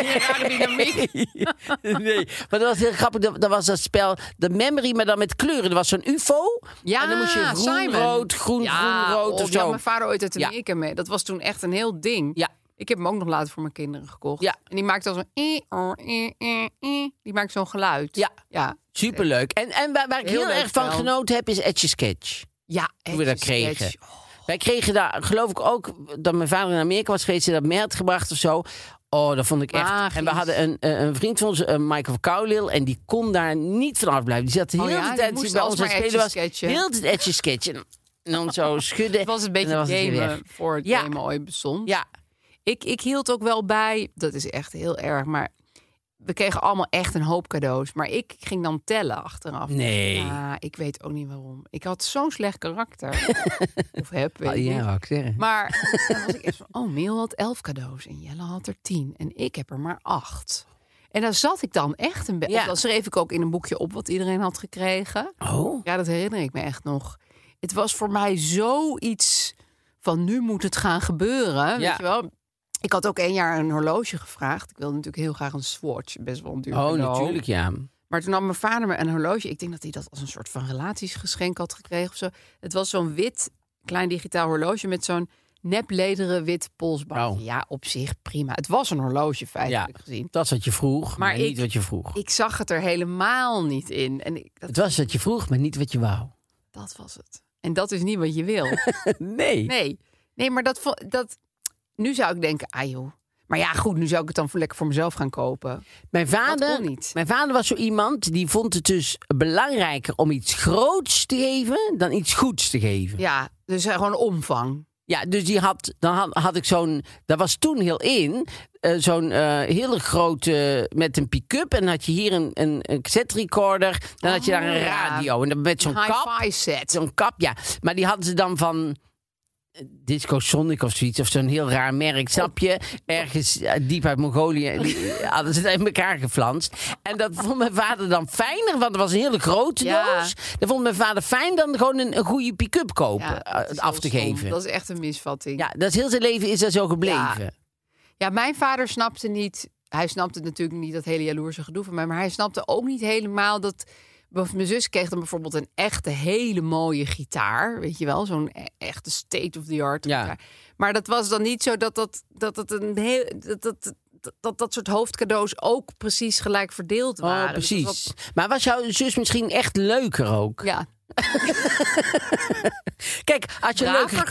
Nee, maar dat was heel grappig. Dat was dat spel, de memory, maar dan met kleuren. Er was zo'n UFO. Ja, en dan moest je groen-rood, groen-rood of zo. Ja, mijn vader ooit uit Amerika mee. Dat was toen echt een heel ding. Ja. Ik heb hem ook nog later voor mijn kinderen gekocht. Ja. En die maakte al zo'n... Die maakt zo'n geluid. Ja. Superleuk. En waar ik heel erg van genoten heb, is Etch-a-Sketch. Ja, hoe we dat kregen. Wij kregen daar, geloof ik ook, dat mijn vader in Amerika was geweest, dat mee had gebracht of zo. Oh, dat vond ik echt. Magisch. En we hadden een vriend van ons, Michael Cowlil, en die kon daar niet van afblijven. Die zat de hele tijd bij ons aan het spelen. Was heel het Etch-a-Sketch. En dan zo schudden. Het was een beetje gamen voor het gamen ooit bestond. Ja. Ik hield ook wel bij, dat is echt heel erg, maar we kregen allemaal echt een hoop cadeaus. Maar ik ging dan tellen achteraf. Nee. Ja, ik weet ook niet waarom. Ik had zo'n slecht karakter. Of heb, weet ik niet. Ik zeggen. Maar dan was ik echt van, Meel had 11 cadeaus en Jelle had er 10. En ik heb er maar 8. En daar zat ik dan echt een beetje. Ja. Dan schreef ik ook in een boekje op wat iedereen had gekregen. Oh. Ja, dat herinner ik me echt nog. Het was voor mij zoiets van, nu moet het gaan gebeuren. Ja. Weet je wel? Ik had ook 1 jaar een horloge gevraagd. Ik wilde natuurlijk heel graag een Swatch. Best wel een duur cadeau. Natuurlijk, ja. Maar toen nam mijn vader me een horloge. Ik denk dat hij dat als een soort van relatiesgeschenk had gekregen of zo. Het was zo'n wit, klein digitaal horloge met zo'n neplederen wit polsbandje. Oh. Ja, op zich prima. Het was een horloge feitelijk gezien. Dat is wat je vroeg, maar niet wat je vroeg. Ik zag het er helemaal niet in. En het was wat je vroeg, maar niet wat je wou. Dat was het. En dat is niet wat je wil. Nee, maar dat nu zou ik denken, joh. Maar ja, goed, nu zou ik het dan lekker voor mezelf gaan kopen. Mijn vader was zo iemand die vond het dus belangrijker om iets groots te geven dan iets goeds te geven. Ja, dus gewoon omvang. Ja, dus dan had ik zo'n, dat was toen heel in, zo'n hele grote met een pick-up. En dan had je hier een cassette recorder. Dan had je daar een radio. En dan met zo'n kap. Hi-fi set. Zo'n kap, ja. Maar die hadden ze dan van Disco Sonic of zoiets. Of zo'n heel raar merk, snap je? Ergens diep uit Mongolië. Hadden ze het in elkaar geflanst. En dat vond mijn vader dan fijner. Want het was een hele grote doos. Dat vond mijn vader fijn dan gewoon een goede pick-up kopen. Af te geven. Dat is echt een misvatting. Ja, dat is heel zijn leven is dat zo gebleven. Ja, mijn vader snapte niet... Hij snapte natuurlijk niet dat hele jaloerse gedoe van mij. Maar hij snapte ook niet helemaal dat... Mijn zus kreeg dan bijvoorbeeld een echte hele mooie gitaar. Weet je wel, zo'n echte state-of-the-art gitaar. Maar dat was dan niet zo dat soort hoofdcadeaus ook precies gelijk verdeeld waren. Oh, precies. Dus maar was jouw zus misschien echt leuker ook? Ja. Kijk, als je een leuker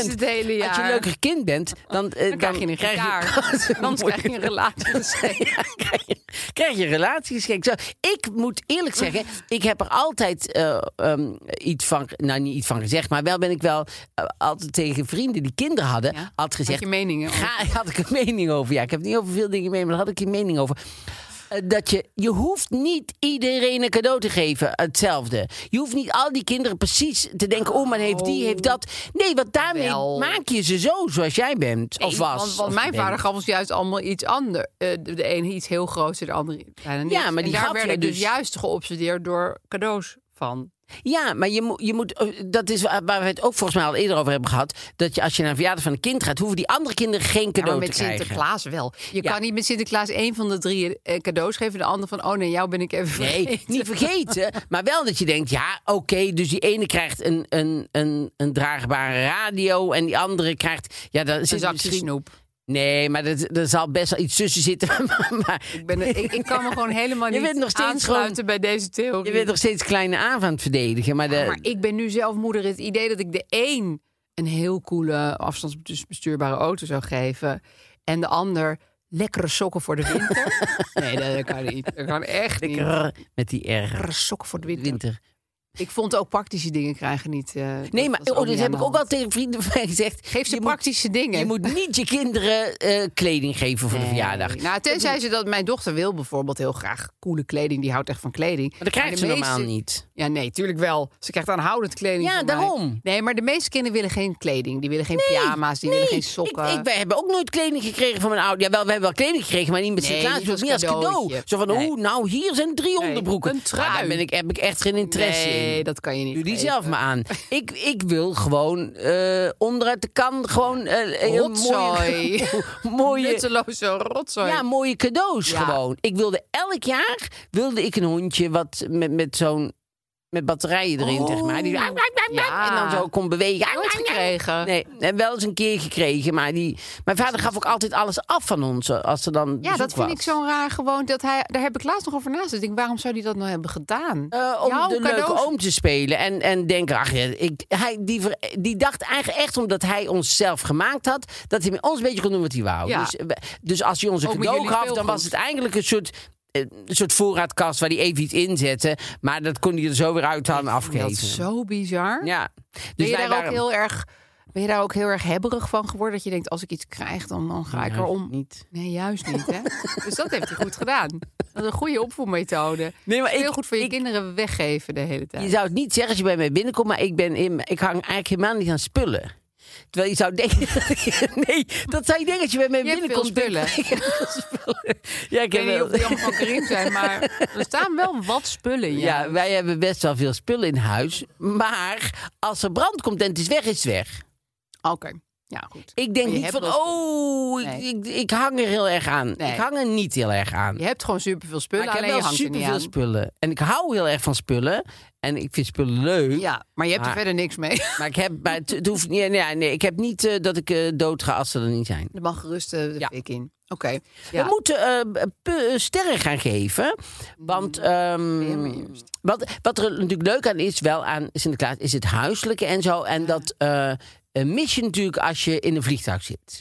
kind bent, dan krijg je een gitaar. Dan krijg je een relatie geschenkt. Krijg je een relatie geschenkt. Zo, ik moet eerlijk zeggen, ik heb er altijd iets van, nou niet iets van gezegd, maar wel ben ik wel altijd tegen vrienden die kinderen hadden, altijd gezegd. Had je meningen over? Had ik een mening over. Ja, ik heb niet over veel dingen mee, maar daar had ik een mening over. Dat je hoeft niet iedereen een cadeau te geven, hetzelfde. Je hoeft niet al die kinderen precies te denken... maar heeft dat. Nee, want daarmee maak je ze zo zoals jij bent. Of was. Want mijn vader gaf ons juist allemaal iets anders. De ene iets heel groots, de andere bijna niks. Ja, maar die daar werd ik dus juist geobsedeerd door cadeaus van. Ja, maar je moet... Dat is waar we het ook volgens mij al eerder over hebben gehad. Dat je als je naar een verjaardag van een kind gaat... hoeven die andere kinderen geen cadeau te krijgen. Maar met Sinterklaas wel. Je kan niet met Sinterklaas één van de 3 cadeaus geven. De ander van, oh nee, jou ben ik even vergeten. Nee, niet vergeten. Maar wel dat je denkt, ja, oké, dus die ene krijgt een draagbare radio... en die andere krijgt... Ja, dat is een zakje snoep. Nee, maar er zal best wel iets tussen zitten. Maar ik kan me gewoon helemaal niet aansluiten bij deze theorie. Je bent nog steeds kleine aan het verdedigen. Maar ik ben nu zelf moeder. Het idee dat ik de een heel coole afstandsbestuurbare auto zou geven... en de ander lekkere sokken voor de winter. Nee, dat kan niet. Dat kan echt niet. Met die lekkere sokken voor de winter. Ik vond ook praktische dingen krijgen niet. Nee, maar dat heb ik ook al tegen vrienden van mij gezegd. Geef ze praktische dingen. Je moet niet je kinderen kleding geven voor de verjaardag. Nou, tenzij ze dat mijn dochter wil bijvoorbeeld heel graag coole kleding. Die houdt echt van kleding. Maar dat krijgt ze normaal niet. Ja, nee, tuurlijk wel. Ze krijgt aanhoudend kleding. Ja, daarom. Nee, maar de meeste kinderen willen geen kleding. Die willen geen pyjama's. Die willen geen sokken. Wij hebben ook nooit kleding gekregen van mijn ouders. Ja, we hebben wel kleding gekregen, maar niet met Sinterklaas. Niet meer als cadeau. Zo van, nou, hier zijn 3 onderbroeken. Een trui. Daar heb ik echt geen interesse in. Nee, dat kan je niet. Doe die zelf maar aan. Ik wil gewoon onderuit de kan gewoon rotzooi. mooie nutteloze rotzooi. Ja, mooie cadeaus gewoon. Ik wilde elk jaar een hondje wat met zo'n met batterijen erin, zeg maar. Die en dan zo kon bewegen. Nooit gekregen. Nee, en wel eens een keer gekregen. Maar mijn vader gaf ook altijd alles af van ons. Als er dan dat vind ik zo raar gewoon. Daar heb ik laatst nog over naast. Ik denk, waarom zou hij dat nou hebben gedaan? Om de leuke oom te spelen. En denken, die dacht eigenlijk echt omdat hij ons zelf gemaakt had, dat hij met ons een beetje kon doen wat hij wou. Ja. Dus als hij ons een cadeau gaf, dan was het eigenlijk een soort voorraadkast waar hij even iets in zette. Maar dat kon hij er zo weer uit aan afgeven. Dat is zo bizar. Ja. Dus ben je daar ook heel erg hebberig van geworden? Dat je denkt, als ik iets krijg, dan ga ik erom. Niet. Nee, juist niet. Hè? Dus dat heeft hij goed gedaan. Dat is een goede opvoedmethode. Nee, maar heel goed voor je kinderen weggeven de hele tijd. Je zou het niet zeggen als je bij mij binnenkomt, maar ik hang eigenlijk helemaal niet aan spullen. Terwijl je zou denken... Nee, dat zou je denken als je bij mij binnenkomt. Spullen. Ik heb veel spullen. Ja, ik weet niet of die allemaal van Karim zijn, maar er staan wel wat spullen. Ja, wij hebben best wel veel spullen in huis. Maar als er brand komt en het is weg, is het weg. Oké. Ja, goed. Ik denk niet van, ik hang er heel erg aan. Nee. Ik hang er niet heel erg aan. Je hebt gewoon superveel spullen, maar ik heb wel superveel spullen. En ik hou heel erg van spullen. En ik vind spullen leuk. Ja, maar je hebt er verder niks mee. Maar het hoeft niet. Nee, ik heb niet dat ik dood ga als ze er niet zijn. Er mag gerust de fik in. Oké. Ja. We moeten sterren gaan geven. Want wat er natuurlijk leuk aan is, wel aan Sinterklaas, is het huiselijke en zo. En dat mis je natuurlijk als je in een vliegtuig zit.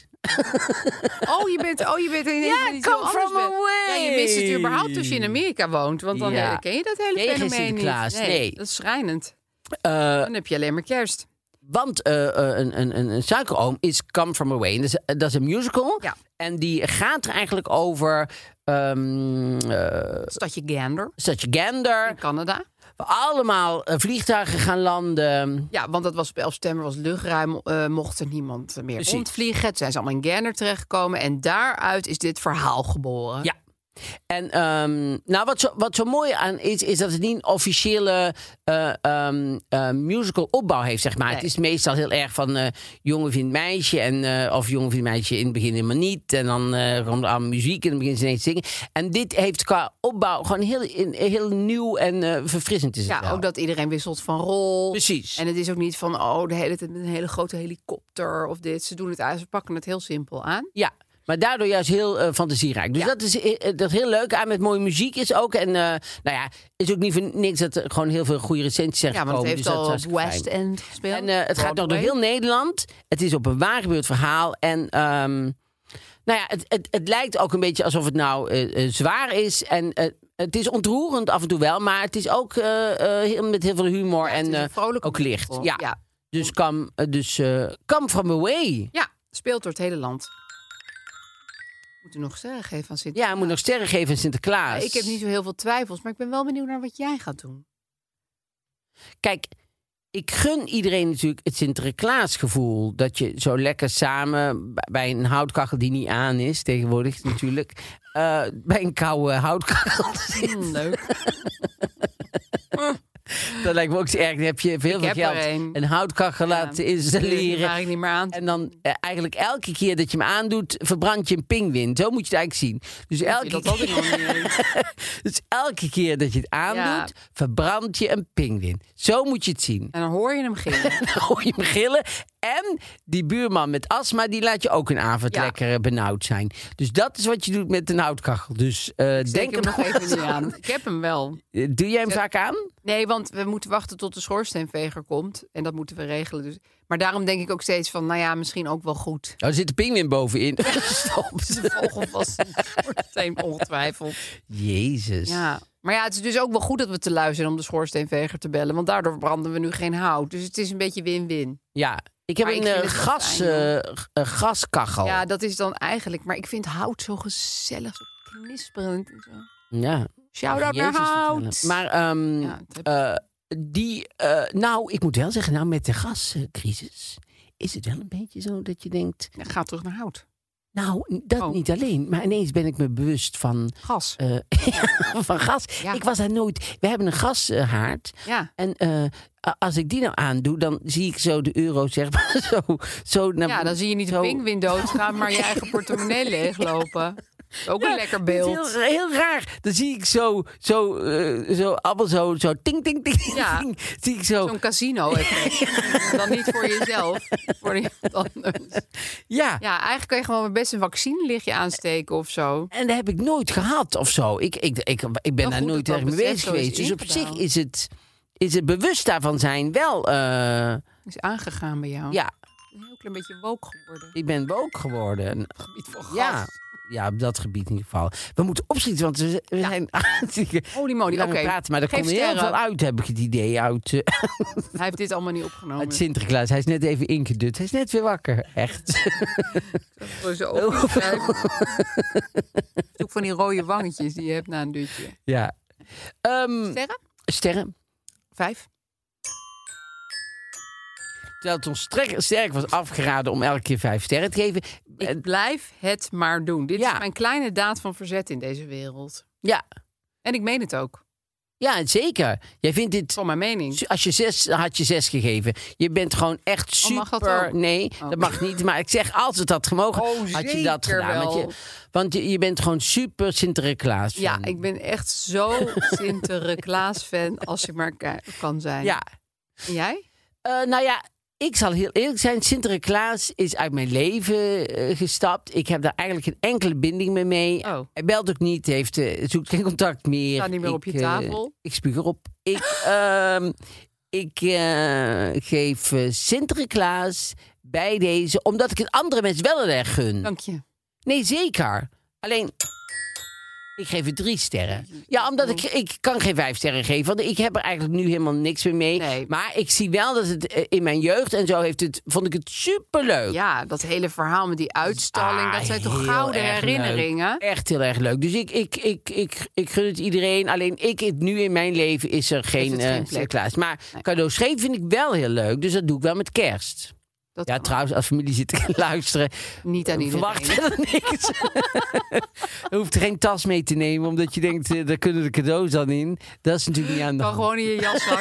Je bent in come from away. Ja, je mist het überhaupt als je in Amerika woont. Want dan ken je dat hele fenomeen niet. Nee, dat is schrijnend. Dan heb je alleen maar kerst. Want een suikeroom is Come From Away. Dat is een musical. Ja. En die gaat er eigenlijk over... Stadje Gander. In Canada. waar allemaal vliegtuigen gaan landen. Ja, want dat was op 11 september, was luchtruim, mocht er niemand meer Precies. rondvliegen. Toen zijn ze allemaal in Ganner terechtgekomen. En daaruit is dit verhaal geboren. Ja. En wat zo mooi aan is dat het niet een officiële musical opbouw heeft, zeg maar. Nee. Het is meestal heel erg van jongen vindt meisje of jongen vindt meisje in het begin helemaal niet. En dan komt er aan muziek en dan beginnen ze ineens te zingen. En dit heeft qua opbouw gewoon heel nieuw en verfrissend is het Ja, wel. ook dat iedereen wisselt van rol. Precies. En het is ook niet van, de hele tijd met een hele grote helikopter of dit. Ze doen het uit, ze pakken het heel simpel aan. Ja. Maar daardoor juist heel fantasierijk. Dus dat is heel leuk aan met mooie muziek is ook. En is ook niet voor niks dat er gewoon heel veel goede recensies zijn Ja, want gekomen. het heeft Dus dat is al op hartstikke West fijn. End gespeeld. En het gaat nog door Broadway. heel Nederland. Het is op een waar gebeurd verhaal. En het lijkt ook een beetje alsof het zwaar is. En het is ontroerend af en toe wel. Maar het is ook met heel veel humor Het is en een vrolijke ook licht. musical. Ja. Dus come from away. Ja, speelt door het hele land. Moet u nog sterren geven aan Sinterklaas? Ja, hij moet nog sterren geven aan Sinterklaas. Ik heb niet zo heel veel twijfels, maar ik ben wel benieuwd naar wat jij gaat doen. Kijk, ik gun iedereen natuurlijk het Sinterklaasgevoel. Dat je zo lekker samen bij een houtkachel die niet aan is, tegenwoordig natuurlijk, bij een koude houtkachel zit. Leuk. Dat lijkt me ook zo erg. Dan heb je heel veel heb geld er een. een houtkachel laten Die installeren. ga ik niet meer aan. En dan eigenlijk elke keer dat je hem aandoet, verbrand je een pinguïn. Zo moet je het eigenlijk zien. Dus Dat had ik nog niet eens. dus elke keer dat je het aandoet, verbrand je een pinguïn. Zo moet je het zien. En dan hoor je hem gillen. Dan hoor je hem gillen. En die buurman met astma, die laat je ook een avond lekker benauwd zijn. Dus dat is wat je doet met een houtkachel. Dus denk hem er nog even niet aan. Ik heb hem wel. Doe jij hem vaak aan? Nee, want we moeten wachten tot de schoorsteenveger komt. En dat moeten we regelen. Dus. Maar daarom denk ik ook steeds van, misschien ook wel goed. Er zit de pinguïn bovenin. Gestopt. Ze volgen vast een schoorsteen, ongetwijfeld. Jezus. Ja. Maar ja, het is dus ook wel goed dat we te lui zijn om de schoorsteenveger te bellen. Want daardoor branden we nu geen hout. Dus het is een beetje win-win. Ja, ik heb Maar ik vind het wel gaskachel. Ja, dat is dan eigenlijk... Maar ik vind hout zo gezellig, zo knisperend en zo. Ja. Shout-out naar Jezus hout. vertellen. Maar ik moet wel zeggen, met de gascrisis is het wel een beetje zo dat je denkt... Ja, ga terug naar hout. Nou, dat niet alleen. Maar ineens ben ik me bewust van... Gas. van gas. Ja. Ik was daar nooit... We hebben een gashaard. Ja. En als ik die nou aandoe, dan zie ik zo de euro, zeg maar, zo naar... Ja, dan zie je niet de zo- pinguïn doodgaan, maar je eigen portemonnee leeglopen. Ook een lekker beeld. Het is heel raar. Dan zie ik zo allemaal zo ting, ting, ting, Ja. ting. Zie ik zo... Zo'n casino-effect. Dan niet voor jezelf, voor iemand anders. Ja. Ja, eigenlijk kan je gewoon best een vaccinelichtje aansteken of zo. En dat heb ik nooit gehad of zo. Ik ben Wel daar goed nooit dat erg dat mee besef bezig zo is geweest. Dus op zich ingedaan. is het bewust daarvan zijn wel... Is aangegaan bij jou. ja, Een heel klein beetje woke geworden. ik ben woke geworden. Op het gebied van gas. Ja, op dat gebied in ieder geval. We moeten opschieten, want we zijn Holy moly, lang aan het oké. praten. Maar er Geef komt heel sterren. veel uit, heb ik het idee, uit Hij heeft dit allemaal niet opgenomen. uit Sinterklaas. Hij is net even ingedut. Hij is net weer wakker, echt. Voor zijn ogen schrijven. Ook van die rode wangetjes die je hebt na een dutje. Ja. Sterren? Sterren. 5. Terwijl het ons sterk was afgeraden om elke keer 5 sterren te geven. Ik blijf het maar doen. Dit Ja. is mijn kleine daad van verzet in deze wereld. Ja. En ik meen het ook. Ja, zeker. Jij vindt dit... Van mijn mening. Als je 6 had je 6 gegeven. Je bent gewoon echt super... mag dat ook? Nee, Oh. dat mag niet. Maar ik zeg, als het had gemogen, had je dat zeker gedaan. wel. Want je bent gewoon super Sinterklaas. Ja, ik ben echt zo Sinterklaas-fan als je maar kan zijn. Ja. En jij? Nou ja, ik zal heel eerlijk zijn. Sinterklaas is uit mijn leven gestapt. Ik heb daar eigenlijk geen enkele binding meer mee. Oh. Hij belt ook niet, zoekt geen contact meer. Staat niet meer op je tafel? Ik spuug erop. Ik geef Sinterklaas bij deze, omdat ik het andere mensen wel heel erg gun. Dank je. Nee, zeker. Alleen, Ik geef het 3 sterren. Ja, omdat ik kan geen 5 sterren geven. Want ik heb er eigenlijk nu helemaal niks meer mee. Nee. Maar ik zie wel dat het in mijn jeugd en zo vond ik het superleuk. Ja, dat hele verhaal met die uitstalling. Dat zijn toch gouden herinneringen? Leuk. Echt heel erg leuk. Dus ik gun het iedereen. Alleen nu in mijn leven is er geen Sinterklaas. Maar cadeaus geven vind ik wel heel leuk. Dus dat doe ik wel met kerst. Ja, trouwens, als familie zit te luisteren... Niet aan iedereen. Verwacht verder niks. Je hoeft er geen tas mee te nemen, omdat je denkt, daar kunnen de cadeaus dan in. Dat is natuurlijk niet aan de hand. Kan gewoon in je jaszak.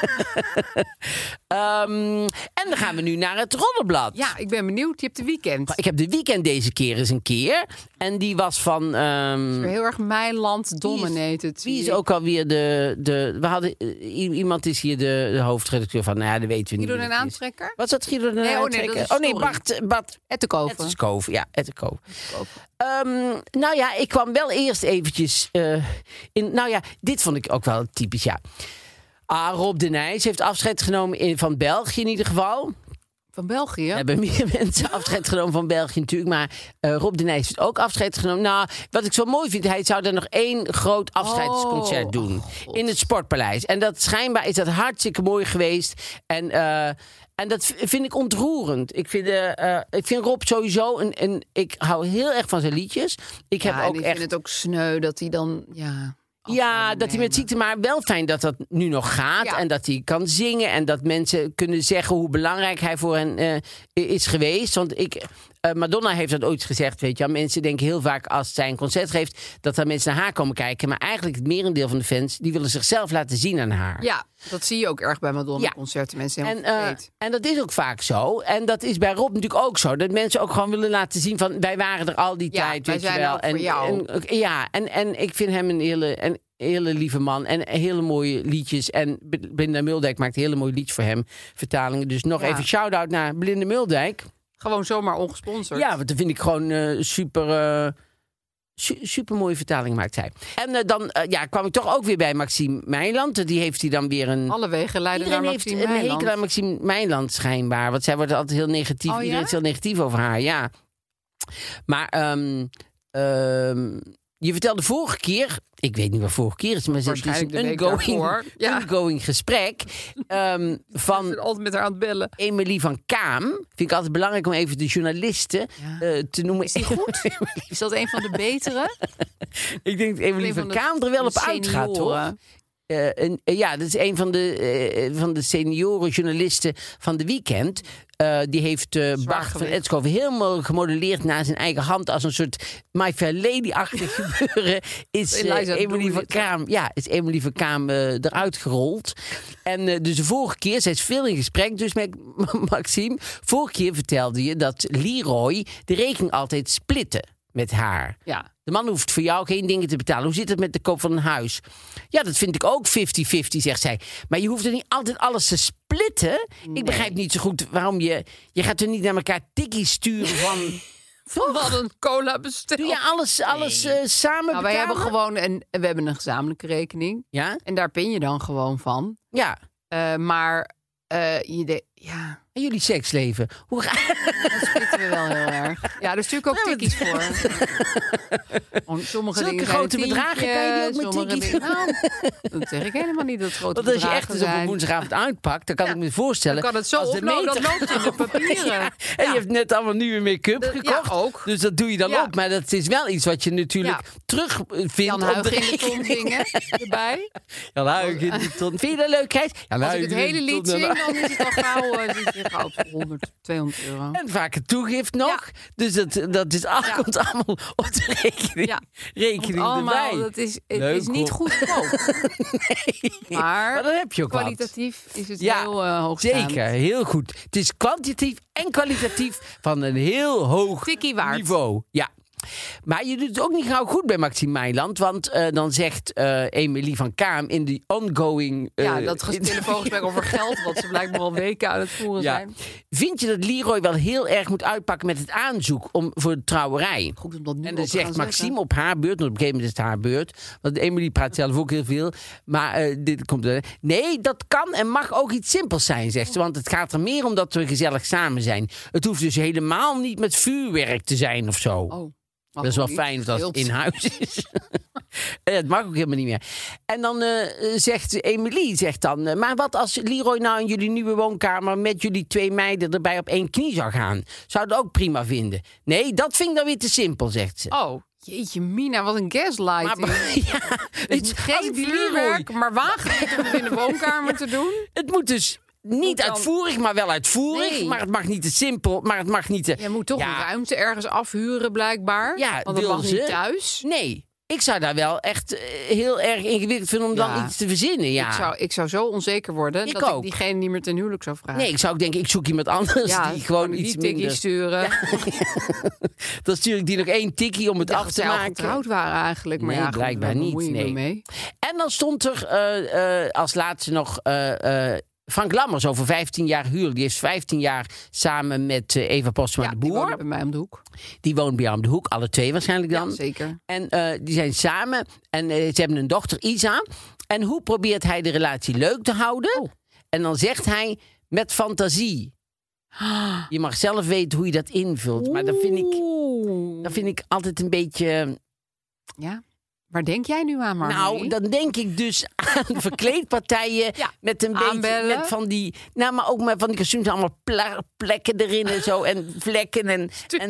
En dan gaan we nu naar het Roddelblad. Ja, ik ben benieuwd. Je hebt de Weekend. Ik heb de Weekend deze keer eens een keer. En die was van... heel erg Mijnland dominated. Wie is ook alweer we hadden... Iemand is hier de hoofdredacteur van... Nou ja, dat weten we niet. Guido den Aantrekker? Wat is dat, Guido den Aantrekker? Bart Ettenkoven. Ja, Ettenkoven. Nou ja, ik kwam wel eerst eventjes in... Nou ja, dit vond ik ook wel typisch, ja. Rob de Nijs heeft afscheid genomen van België in ieder geval. Van België? Er hebben meer mensen afscheid genomen van België natuurlijk. Maar Rob de Nijs heeft ook afscheid genomen. Nou, wat ik zo mooi vind, hij zou er nog 1 groot afscheidsconcert doen. In het Sportpaleis. En dat schijnbaar is dat hartstikke mooi geweest. En dat vind ik ontroerend. Ik vind Rob sowieso... ik hou heel erg van zijn liedjes. Ik vind het ook sneu dat hij dan... Ja, dat hij met ziekte, maar wel fijn dat dat nu nog gaat. Ja. En dat hij kan zingen. En dat mensen kunnen zeggen hoe belangrijk hij voor hen is geweest. Want Madonna heeft dat ooit gezegd, weet je. Mensen denken heel vaak als zij een concert geeft... dat er mensen naar haar komen kijken. Maar eigenlijk het merendeel van de fans... die willen zichzelf laten zien aan haar. Ja, dat zie je ook erg bij Madonna-concerten. Mensen en dat is ook vaak zo. En dat is bij Rob natuurlijk ook zo. Dat mensen ook gewoon willen laten zien van... wij waren er al die tijd, weet je wel. Voor jou. En ik vind hem een hele lieve man. En hele mooie liedjes. En Belinda Muldijk maakt hele mooie liedjes voor hem. Vertalingen. Dus nog even shout-out naar Belinda Muldijk. Gewoon zomaar ongesponsord. Ja, want dat vind ik gewoon super mooie vertaling maakt hij. En dan kwam ik toch ook weer bij Maxime Meiland. Die heeft hij dan weer een... Alle wegen leiden naar Maxime Meiland. Iedereen heeft een hekel aan Maxime Meiland schijnbaar. Want zij wordt altijd heel negatief. Oh, ja? Iedereen is heel negatief over haar, ja. Maar... je vertelde vorige keer... Ik weet niet wat vorige keer is, maar het is een ongoing gesprek. Van altijd met haar aan het bellen. Emily van Kaam. Vind ik altijd belangrijk om even de journalisten te noemen. Is die goed? Is dat een van de betere? Ik denk dat Emily van Kaam er wel op uitgaat, toch? Dat is een van de senioren journalisten van de Weekend. Die heeft Bart van Edskoven helemaal gemodelleerd naar zijn eigen hand als een soort My Fair Lady-achtig gebeuren. Is Emily van Kaam eruit gerold. En dus de vorige keer, zij is veel in gesprek dus met Maxime. Vorige keer vertelde je dat Leroy de rekening altijd splitte met haar. Ja. De man hoeft voor jou geen dingen te betalen. Hoe zit het met de koop van een huis? Ja, dat vind ik ook 50-50, zegt zij. Maar je hoeft er niet altijd alles te splitten. Nee. Ik begrijp niet zo goed waarom je gaat er niet naar elkaar tikkies sturen van... Wat een cola besteld. Doe je alles samen betalen? Wij hebben gewoon we hebben een gezamenlijke rekening. Ja? En daar pin je dan gewoon van. Ja. Maar En jullie seksleven? Hoe dat splitten we wel heel erg. Ja, daar stuur ik ook tikkies voor. Sommige zulke dingen grote bedragen kan je die ook met tikkies. Dat zeg ik helemaal niet, dat grote bedragen. Want als je echt zijn. op een woensdagavond uitpakt, dan kan ik me voorstellen... Dan kan het zo oplopen, dat loopt in de papieren. En je hebt net allemaal nieuwe make-up gekocht. Ja, ook. Dus dat doe je dan ook. Maar dat is wel iets wat je natuurlijk terugvindt. Jan Huig in de ton zingen erbij. Jan Huig in de ton. Vind je dat leuk, Gijs? Als ik het hele lied zing, dan is het al gauw op 100, 200 euro. En vaak het toegift nog. Ja. Dus dat is komt allemaal op de rekening. Ja. Rekening allemaal, erbij. Het is niet goedkoop. Nee. Maar dan heb je ook kwalitatief is het heel hoogstaand. Zeker, heel goed. Het is kwantitatief en kwalitatief van een heel hoog niveau. Ja. Maar je doet het ook niet gauw goed bij Maxime Meiland. Want dan zegt Emily van Kaam in die ongoing... dat telefoongesprek over geld... wat ze blijkbaar al weken aan het voeren zijn. Vind je dat Leroy wel heel erg moet uitpakken met het aanzoek voor de trouwerij? Goed om dat nu en dan zegt Maxime op haar beurt... want op een gegeven moment is het haar beurt... want Emily praat zelf ook heel veel... maar dit komt er... Nee, dat kan en mag ook iets simpels zijn, zegt ze. Want het gaat er meer om dat we gezellig samen zijn. Het hoeft dus helemaal niet met vuurwerk te zijn of zo. Oh. Dat is wel fijn dat het in huis is. Het mag ook helemaal niet meer. En dan zegt Emilie, maar wat als Leroy nou in jullie nieuwe woonkamer met jullie 2 meiden erbij op 1 knie zou gaan? Zou dat ook prima vinden? Nee, dat vind ik dan weer te simpel, zegt ze. Oh, jeetje Mina, wat een gaslighting. Het is geen vuurwerk, maar wagen om het in de woonkamer te doen. Het moet dus niet uitvoerig, maar wel uitvoerig. Nee. Maar het mag niet te simpel, maar het mag niet te... Je moet toch een ruimte ergens afhuren, blijkbaar. Ja, want dat mag niet thuis. Nee. Ik zou daar wel echt heel erg ingewikkeld vinden om dan iets te verzinnen. Ja. Ik zou zo onzeker worden dat ik diegene niet meer ten huwelijk zou vragen. Nee, ik zou ook denken, ik zoek iemand anders die gewoon iets minder... tikkie sturen. Ja. Dan stuur ik die nog 1 tikkie om het af te maken. Getrouwd waren eigenlijk, maar nee, blijkbaar niet. Nee. Mee. En dan stond er als laatste nog... Frank Lammers over 15 jaar huwelijk. Die heeft 15 jaar samen met Eva Postma de Boer. Die woont bij mij om de hoek. Die woont bij jou om de hoek. Alle 2 waarschijnlijk dan. Ja, zeker. En die zijn samen. En ze hebben een dochter, Isa. En hoe probeert hij de relatie leuk te houden? Oh. En dan zegt hij met fantasie. Je mag zelf weten hoe je dat invult. Maar dat vind ik altijd een beetje... Ja. Waar denk jij nu aan, Marjorie? Nou, dan denk ik dus aan verkleedpartijen met een beetje met van die, maar ook met van die kostuums allemaal plekken erin en zo en vlekken en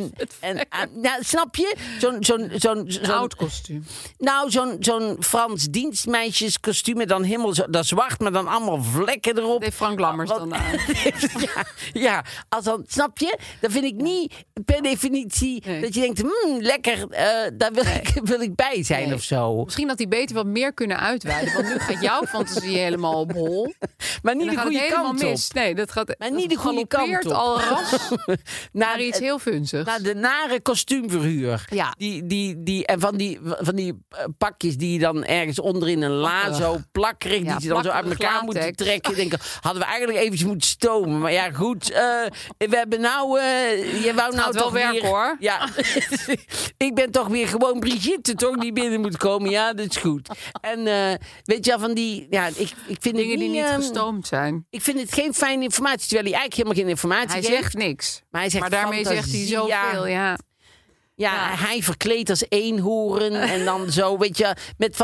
snap je? Zo'n oud kostuum. Nou, zo'n Frans dienstmeisjeskostuum met dan helemaal dat zwart, maar dan allemaal vlekken erop. Dat heeft Frank Lammers dan aan. ja, als dan, snap je? Dan vind ik niet per definitie dat je denkt, lekker, daar wil ik bij zijn of zo. Misschien had hij beter wat meer kunnen uitweiden. Want nu gaat jouw fantasie helemaal op hol. Maar niet de goede kant op. Nee, dat gaat maar niet de goede kant op. Al ras naar iets heel vunzigs. Naar de nare kostuumverhuur. Ja. En van die pakjes die je dan ergens onderin een la zo plakkerig... die je dan zo uit elkaar moet trekken. Denken, hadden we eigenlijk eventjes moeten stomen. Maar ja, goed. We hebben nou... je wou nou toch wel werken, hoor. Ja. Ik ben toch weer gewoon Brigitte, toch? Die binnen moet komen. Ja, dat is goed. En weet je wel, van die... Ja, ik vind dingen die niet gestoomd zijn. Ik vind het geen fijne informatie, terwijl hij eigenlijk helemaal geen informatie geeft. Hij zegt niks. Maar daarmee zegt hij zoveel, Ja, hij verkleed als eenhoorn en dan zo, weet je, met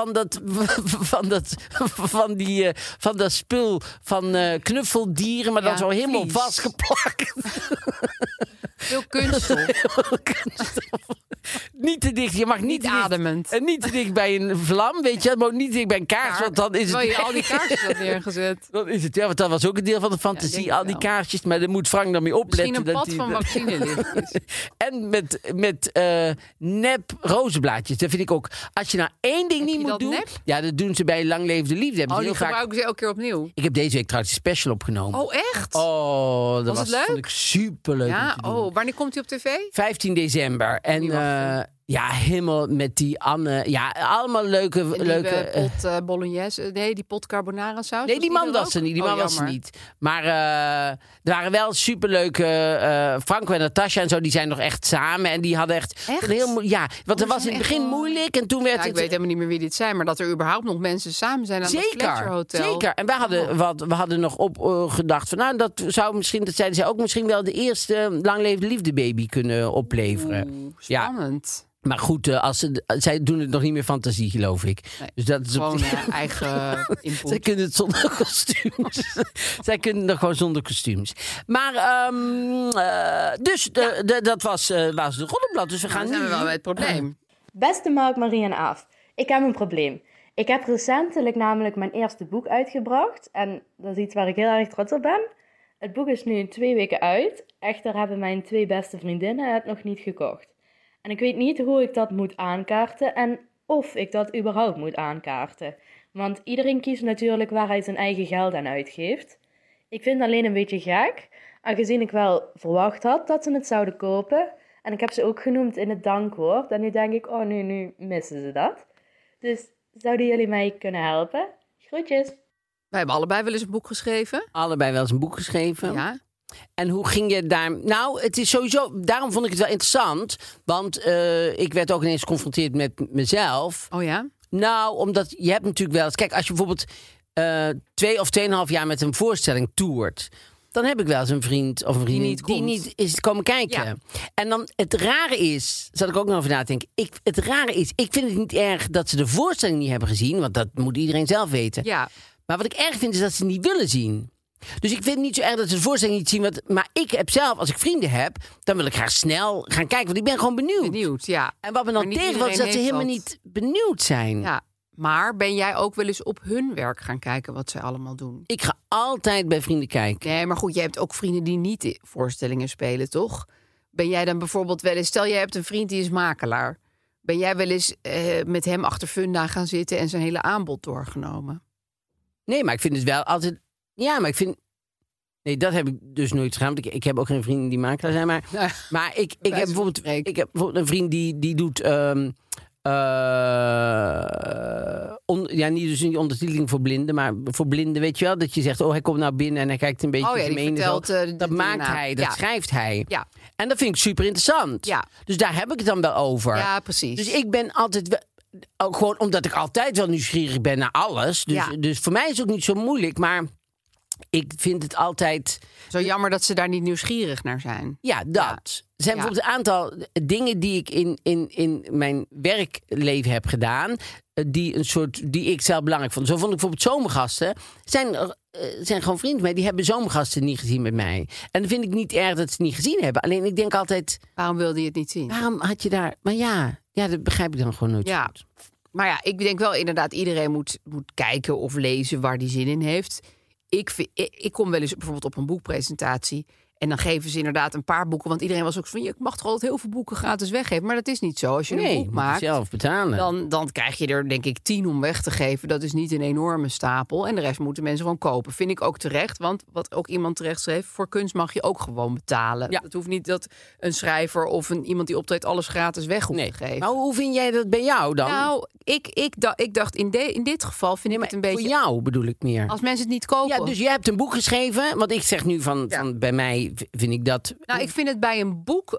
van dat spul van knuffeldieren, maar dan zo helemaal vastgeplakt. Veel kunststof. Niet te dicht, je mag niet ademend. En niet te dicht bij een vlam, weet je. Het moet niet te dicht bij een kaars, want dan is het... Terwijl je al die kaarsjes had neergezet. Dan is het, want dat was ook een deel van de fantasie, al die kaarsjes. Maar daar moet Frank dan mee opletten. Misschien een pad van vaccinelichtjes. En met nep rozenblaadjes. Dat vind ik ook. Als je nou 1 ding niet moet doen... Nep? Ja, dat doen ze bij Lang Leven de Liefde. Die gebruiken ze elke keer opnieuw. Ik heb deze week trouwens een special opgenomen. Oh, echt? Oh, dat was het leuk? Vond ik superleuk. Ja, wanneer komt hij op tv? 15 december. En ja, helemaal met die Anne. Ja, allemaal leuke pot bolognese. Nee, die pot carbonara saus. Nee, die man was er niet. Die man was er niet. Maar er waren wel superleuke Franco en Natasja en zo. Die zijn nog echt samen. En die hadden echt? Ja, want er was in het begin moeilijk. En toen werd het... Ik weet helemaal niet meer wie dit zijn. Maar dat er überhaupt nog mensen samen zijn aan het Fletcher Hotel. Zeker. En we hadden nog opgedacht van... Nou, dat zou misschien, dat zeiden zij ook, misschien wel de eerste Lang Leven de Liefde baby kunnen opleveren. Spannend. Ja. Maar goed, zij doen het nog niet meer fantasie, geloof ik. Nee, dus dat is gewoon eigen input. Zij kunnen het zonder kostuums. Zij kunnen het gewoon zonder kostuums. Maar, dat was de Roddelblad. Dus we gaan nu... zijn we wel bij het probleem. Beste Mark, Marie en Aaf. Ik heb een probleem. Ik heb recentelijk namelijk mijn eerste boek uitgebracht. En dat is iets waar ik heel erg trots op ben. Het boek is nu 2 weken uit. Echter hebben mijn 2 beste vriendinnen het nog niet gekocht. En ik weet niet hoe ik dat moet aankaarten en of ik dat überhaupt moet aankaarten. Want iedereen kiest natuurlijk waar hij zijn eigen geld aan uitgeeft. Ik vind het alleen een beetje gek, aangezien ik wel verwacht had dat ze het zouden kopen. En ik heb ze ook genoemd in het dankwoord. En nu denk ik, nu missen ze dat. Dus zouden jullie mij kunnen helpen? Groetjes. Wij hebben allebei wel eens een boek geschreven. Allebei wel eens een boek geschreven. Ja. En hoe ging je daar... Nou, het is sowieso... Daarom vond ik het wel interessant. Want ik werd ook ineens geconfronteerd met mezelf. Oh ja? Nou, omdat je hebt natuurlijk wel eens... Kijk, als je bijvoorbeeld 2 of 2,5 jaar met een voorstelling toert... dan heb ik wel eens een vriend of een vriendin die niet is komen kijken. Ja. En dan het rare is, zat ik ook nog over na te denken. Ik vind het niet erg dat ze de voorstelling niet hebben gezien, want dat moet iedereen zelf weten. Ja. Maar wat ik erg vind is dat ze niet willen zien. Dus ik vind het niet zo erg dat ze de voorstelling niet zien. Maar ik heb zelf, als ik vrienden heb, dan wil ik graag snel gaan kijken. Want ik ben gewoon benieuwd. Ja. En wat me dan tegenvalt is dat ze helemaal niet benieuwd zijn. Ja. Maar ben jij ook wel eens op hun werk gaan kijken wat zij allemaal doen? Ik ga altijd bij vrienden kijken. Nee, maar goed, jij hebt ook vrienden die niet voorstellingen spelen, toch? Ben jij dan bijvoorbeeld wel eens... Stel, jij hebt een vriend die is makelaar. Ben jij wel eens met hem achter Funda gaan zitten en zijn hele aanbod doorgenomen? Nee, maar ik vind het wel altijd... Ja, maar ik vind... Nee, dat heb ik dus nooit gedaan. Ik heb ook geen vrienden die makelaar zijn. Maar ik heb bijvoorbeeld een vriend die doet... niet ondertiteling voor blinden, maar voor blinden, weet je wel, dat je zegt, hij komt nou binnen en hij kijkt een beetje gemeen. Dat maakt hij, dat schrijft hij. Ja. En dat vind ik super interessant. Ja. Dus daar heb ik het dan wel over. Ja, precies. Dus ik ben altijd ook gewoon omdat ik altijd wel nieuwsgierig ben naar alles. Dus voor mij is het ook niet zo moeilijk, maar ik vind het altijd... Zo jammer dat ze daar niet nieuwsgierig naar zijn. Ja, dat. Er zijn bijvoorbeeld een aantal dingen die ik in mijn werkleven heb gedaan, die ik zelf belangrijk vond. Zo vond ik bijvoorbeeld zomergasten. Zijn gewoon vrienden mee, die hebben zomergasten niet gezien met mij. En dan vind ik niet erg dat ze het niet gezien hebben. Alleen ik denk altijd... Waarom wilde je het niet zien? Waarom had je daar... Maar ja, dat begrijp ik dan gewoon nooit goed. Maar ja, ik denk wel inderdaad, iedereen moet kijken of lezen waar die zin in heeft. Ik kom wel eens bijvoorbeeld op een boekpresentatie en dan geven ze inderdaad een paar boeken. Want iedereen was ook van, je mag toch altijd heel veel boeken gratis weggeven. Maar dat is niet zo. Als je een boek maakt, zelf betalen. Dan krijg je er denk ik 10 om weg te geven. Dat is niet een enorme stapel. En de rest moeten mensen gewoon kopen. Vind ik ook terecht. Want wat ook iemand terecht schreef, voor kunst mag je ook gewoon betalen. Ja. Het hoeft niet dat een schrijver of iemand die optreedt alles gratis weg hoeft te geven. Maar hoe vind jij dat bij jou dan? Nou, ik dacht in dit geval vind ik het een beetje... Voor jou bedoel ik meer. Als mensen het niet kopen. Ja, dus je hebt een boek geschreven. Want ik zeg nu van bij mij vind ik dat... Nou, ik vind het bij een boek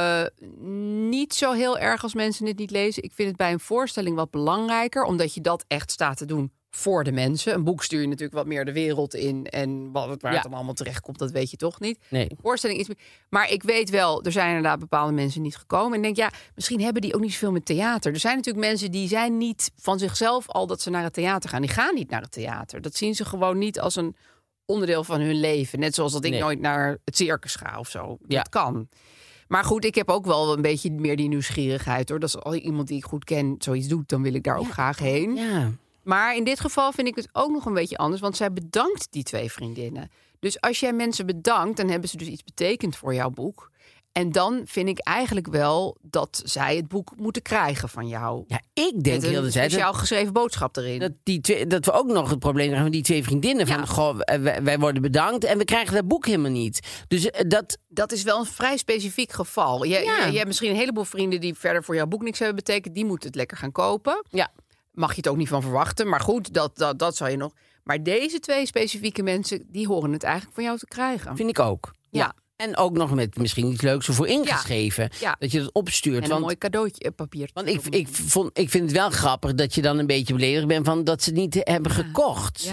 niet zo heel erg als mensen het niet lezen. Ik vind het bij een voorstelling wat belangrijker. Omdat je dat echt staat te doen voor de mensen. Een boek stuur je natuurlijk wat meer de wereld in. En waar het dan allemaal terecht komt, dat weet je toch niet. Nee. Een voorstelling is... Maar ik weet wel, er zijn inderdaad bepaalde mensen niet gekomen. En ik denk, misschien hebben die ook niet zoveel met theater. Er zijn natuurlijk mensen die zijn niet van zichzelf al dat ze naar het theater gaan. Die gaan niet naar het theater. Dat zien ze gewoon niet als een onderdeel van hun leven. Net zoals dat ik nooit naar het circus ga of zo. Dat kan. Maar goed, ik heb ook wel een beetje meer die nieuwsgierigheid, hoor. Dat als iemand die ik goed ken zoiets doet, dan wil ik daar ook graag heen. Ja. Maar in dit geval vind ik het ook nog een beetje anders, want zij bedankt die 2 vriendinnen. Dus als jij mensen bedankt, dan hebben ze dus iets betekend voor jouw boek. En dan vind ik eigenlijk wel dat zij het boek moeten krijgen van jou. Ja, ik denk heel de tijd speciaal geschreven boodschap erin. Dat we ook nog het probleem hebben met die 2 vriendinnen. Van, goh, wij worden bedankt en we krijgen dat boek helemaal niet. Dus dat is wel een vrij specifiek geval. Je hebt misschien een heleboel vrienden die verder voor jouw boek niks hebben betekend. Die moeten het lekker gaan kopen. Ja. Mag je het ook niet van verwachten. Maar goed, dat zou je nog... Maar deze 2 specifieke mensen, die horen het eigenlijk van jou te krijgen. Vind ik ook. Ja. En ook nog met misschien iets leuks ervoor ingeschreven. Ja. Dat je dat opstuurt. En een mooi cadeautje papier. Want ik vind het wel grappig dat je dan een beetje beledigd bent van dat ze het niet hebben gekocht.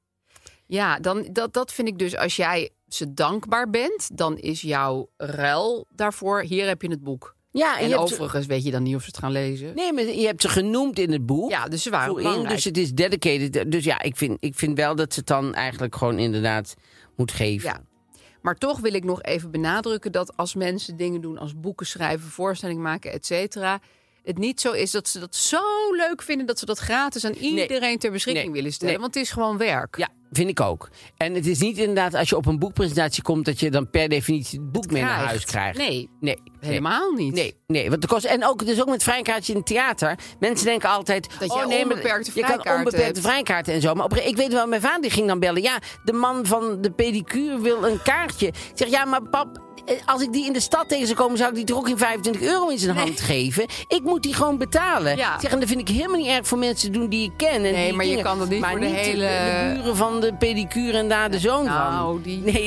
Ja, dan, dat vind ik dus, als jij ze dankbaar bent, dan is jouw ruil daarvoor, hier heb je het boek. Ja, en overigens weet je dan niet of ze het gaan lezen. Nee, maar je hebt ze genoemd in het boek. Ja, dus ze waren belangrijk. Dus het is dedicated. Dus ja, ik vind wel dat ze het dan eigenlijk gewoon inderdaad moet geven. Ja. Maar toch wil ik nog even benadrukken dat als mensen dingen doen als boeken schrijven, voorstelling maken, et cetera, het niet zo is dat ze dat zo leuk vinden dat ze dat gratis aan iedereen ter beschikking willen stellen. Want het is gewoon werk. Ja, vind ik ook. En het is niet inderdaad als je op een boekpresentatie komt dat je dan per definitie het boek mee naar huis krijgt. Nee, helemaal niet. Nee, want de kost. En ook, dus ook met vrijkaartje in het theater. Mensen denken altijd dat je onbeperkte vrijkaarten kan onbeperkte vrijkaarten en zo. Maar ik weet wel, mijn vader die ging dan bellen. Ja, de man van de pedicure wil een kaartje. Ik zeg, ja, maar pap, als ik die in de stad tegen zou komen, zou ik die toch ook geen €25 in zijn hand geven. Ik moet die gewoon betalen. Ja. Zeg, en dat vind ik helemaal niet erg voor mensen te doen die ik ken. En maar je kan dat niet voor de hele... de buren van de pedicure en daar de zoon van.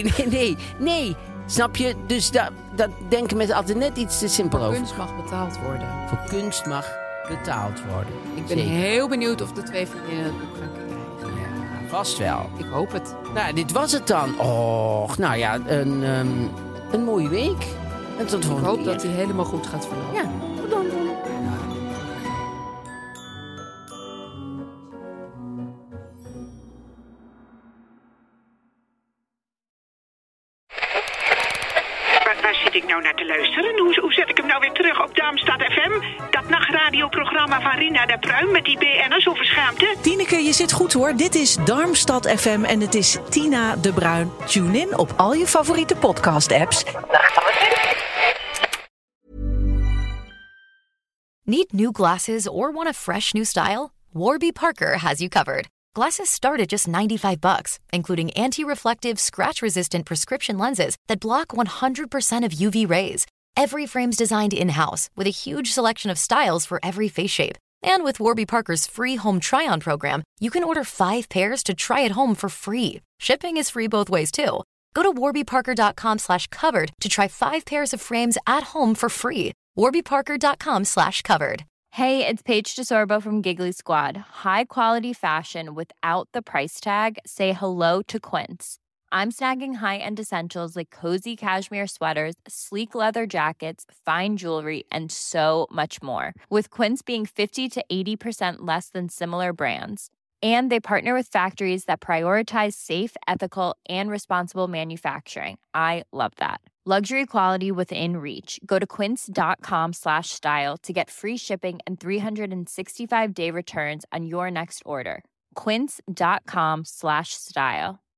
Nee. Snap je? Dus dat denken mensen altijd net iets te simpel over. Voor kunst mag betaald worden. Voor kunst mag betaald worden. Ik ben heel benieuwd of de 2 vriendinnen het boek gaan krijgen. Ja, Vast wel. Ik hoop het. Nou, dit was het dan. Och, nou ja, een mooie week. En tot Ik hoop dat hij helemaal goed gaat verlopen. Ja, tot dan. Waar zit ik nou naar te luisteren? Hoe zet ik hem nou weer terug op Darmstad FM? Dat nachtradioprogramma van Rina de Pruim met die BN'ers over schaamte? Tineke, je zit goed hoor. Dit is Darmstad FM en het is Tina de Bruin. Tune in op al je favoriete podcast-apps. Need new glasses or want a fresh new style? Warby Parker has you covered. Glasses start at just $95, including anti-reflective, scratch-resistant prescription lenses that block 100% of UV rays. Every frame's designed in-house with a huge selection of styles for every face shape. And with Warby Parker's free home try-on program, you can order 5 pairs to try at home for free. Shipping is free both ways, too. Go to warbyparker.com/covered to try 5 pairs of frames at home for free. warbyparker.com/covered. Hey, it's Paige DeSorbo from Giggly Squad. High quality fashion without the price tag. Say hello to Quince. I'm snagging high-end essentials like cozy cashmere sweaters, sleek leather jackets, fine jewelry, and so much more. With Quince being 50 to 80% less than similar brands. And they partner with factories that prioritize safe, ethical, and responsible manufacturing. I love that. Luxury quality within reach. Go to quince.com/style to get free shipping and 365-day returns on your next order. Quince.com/style.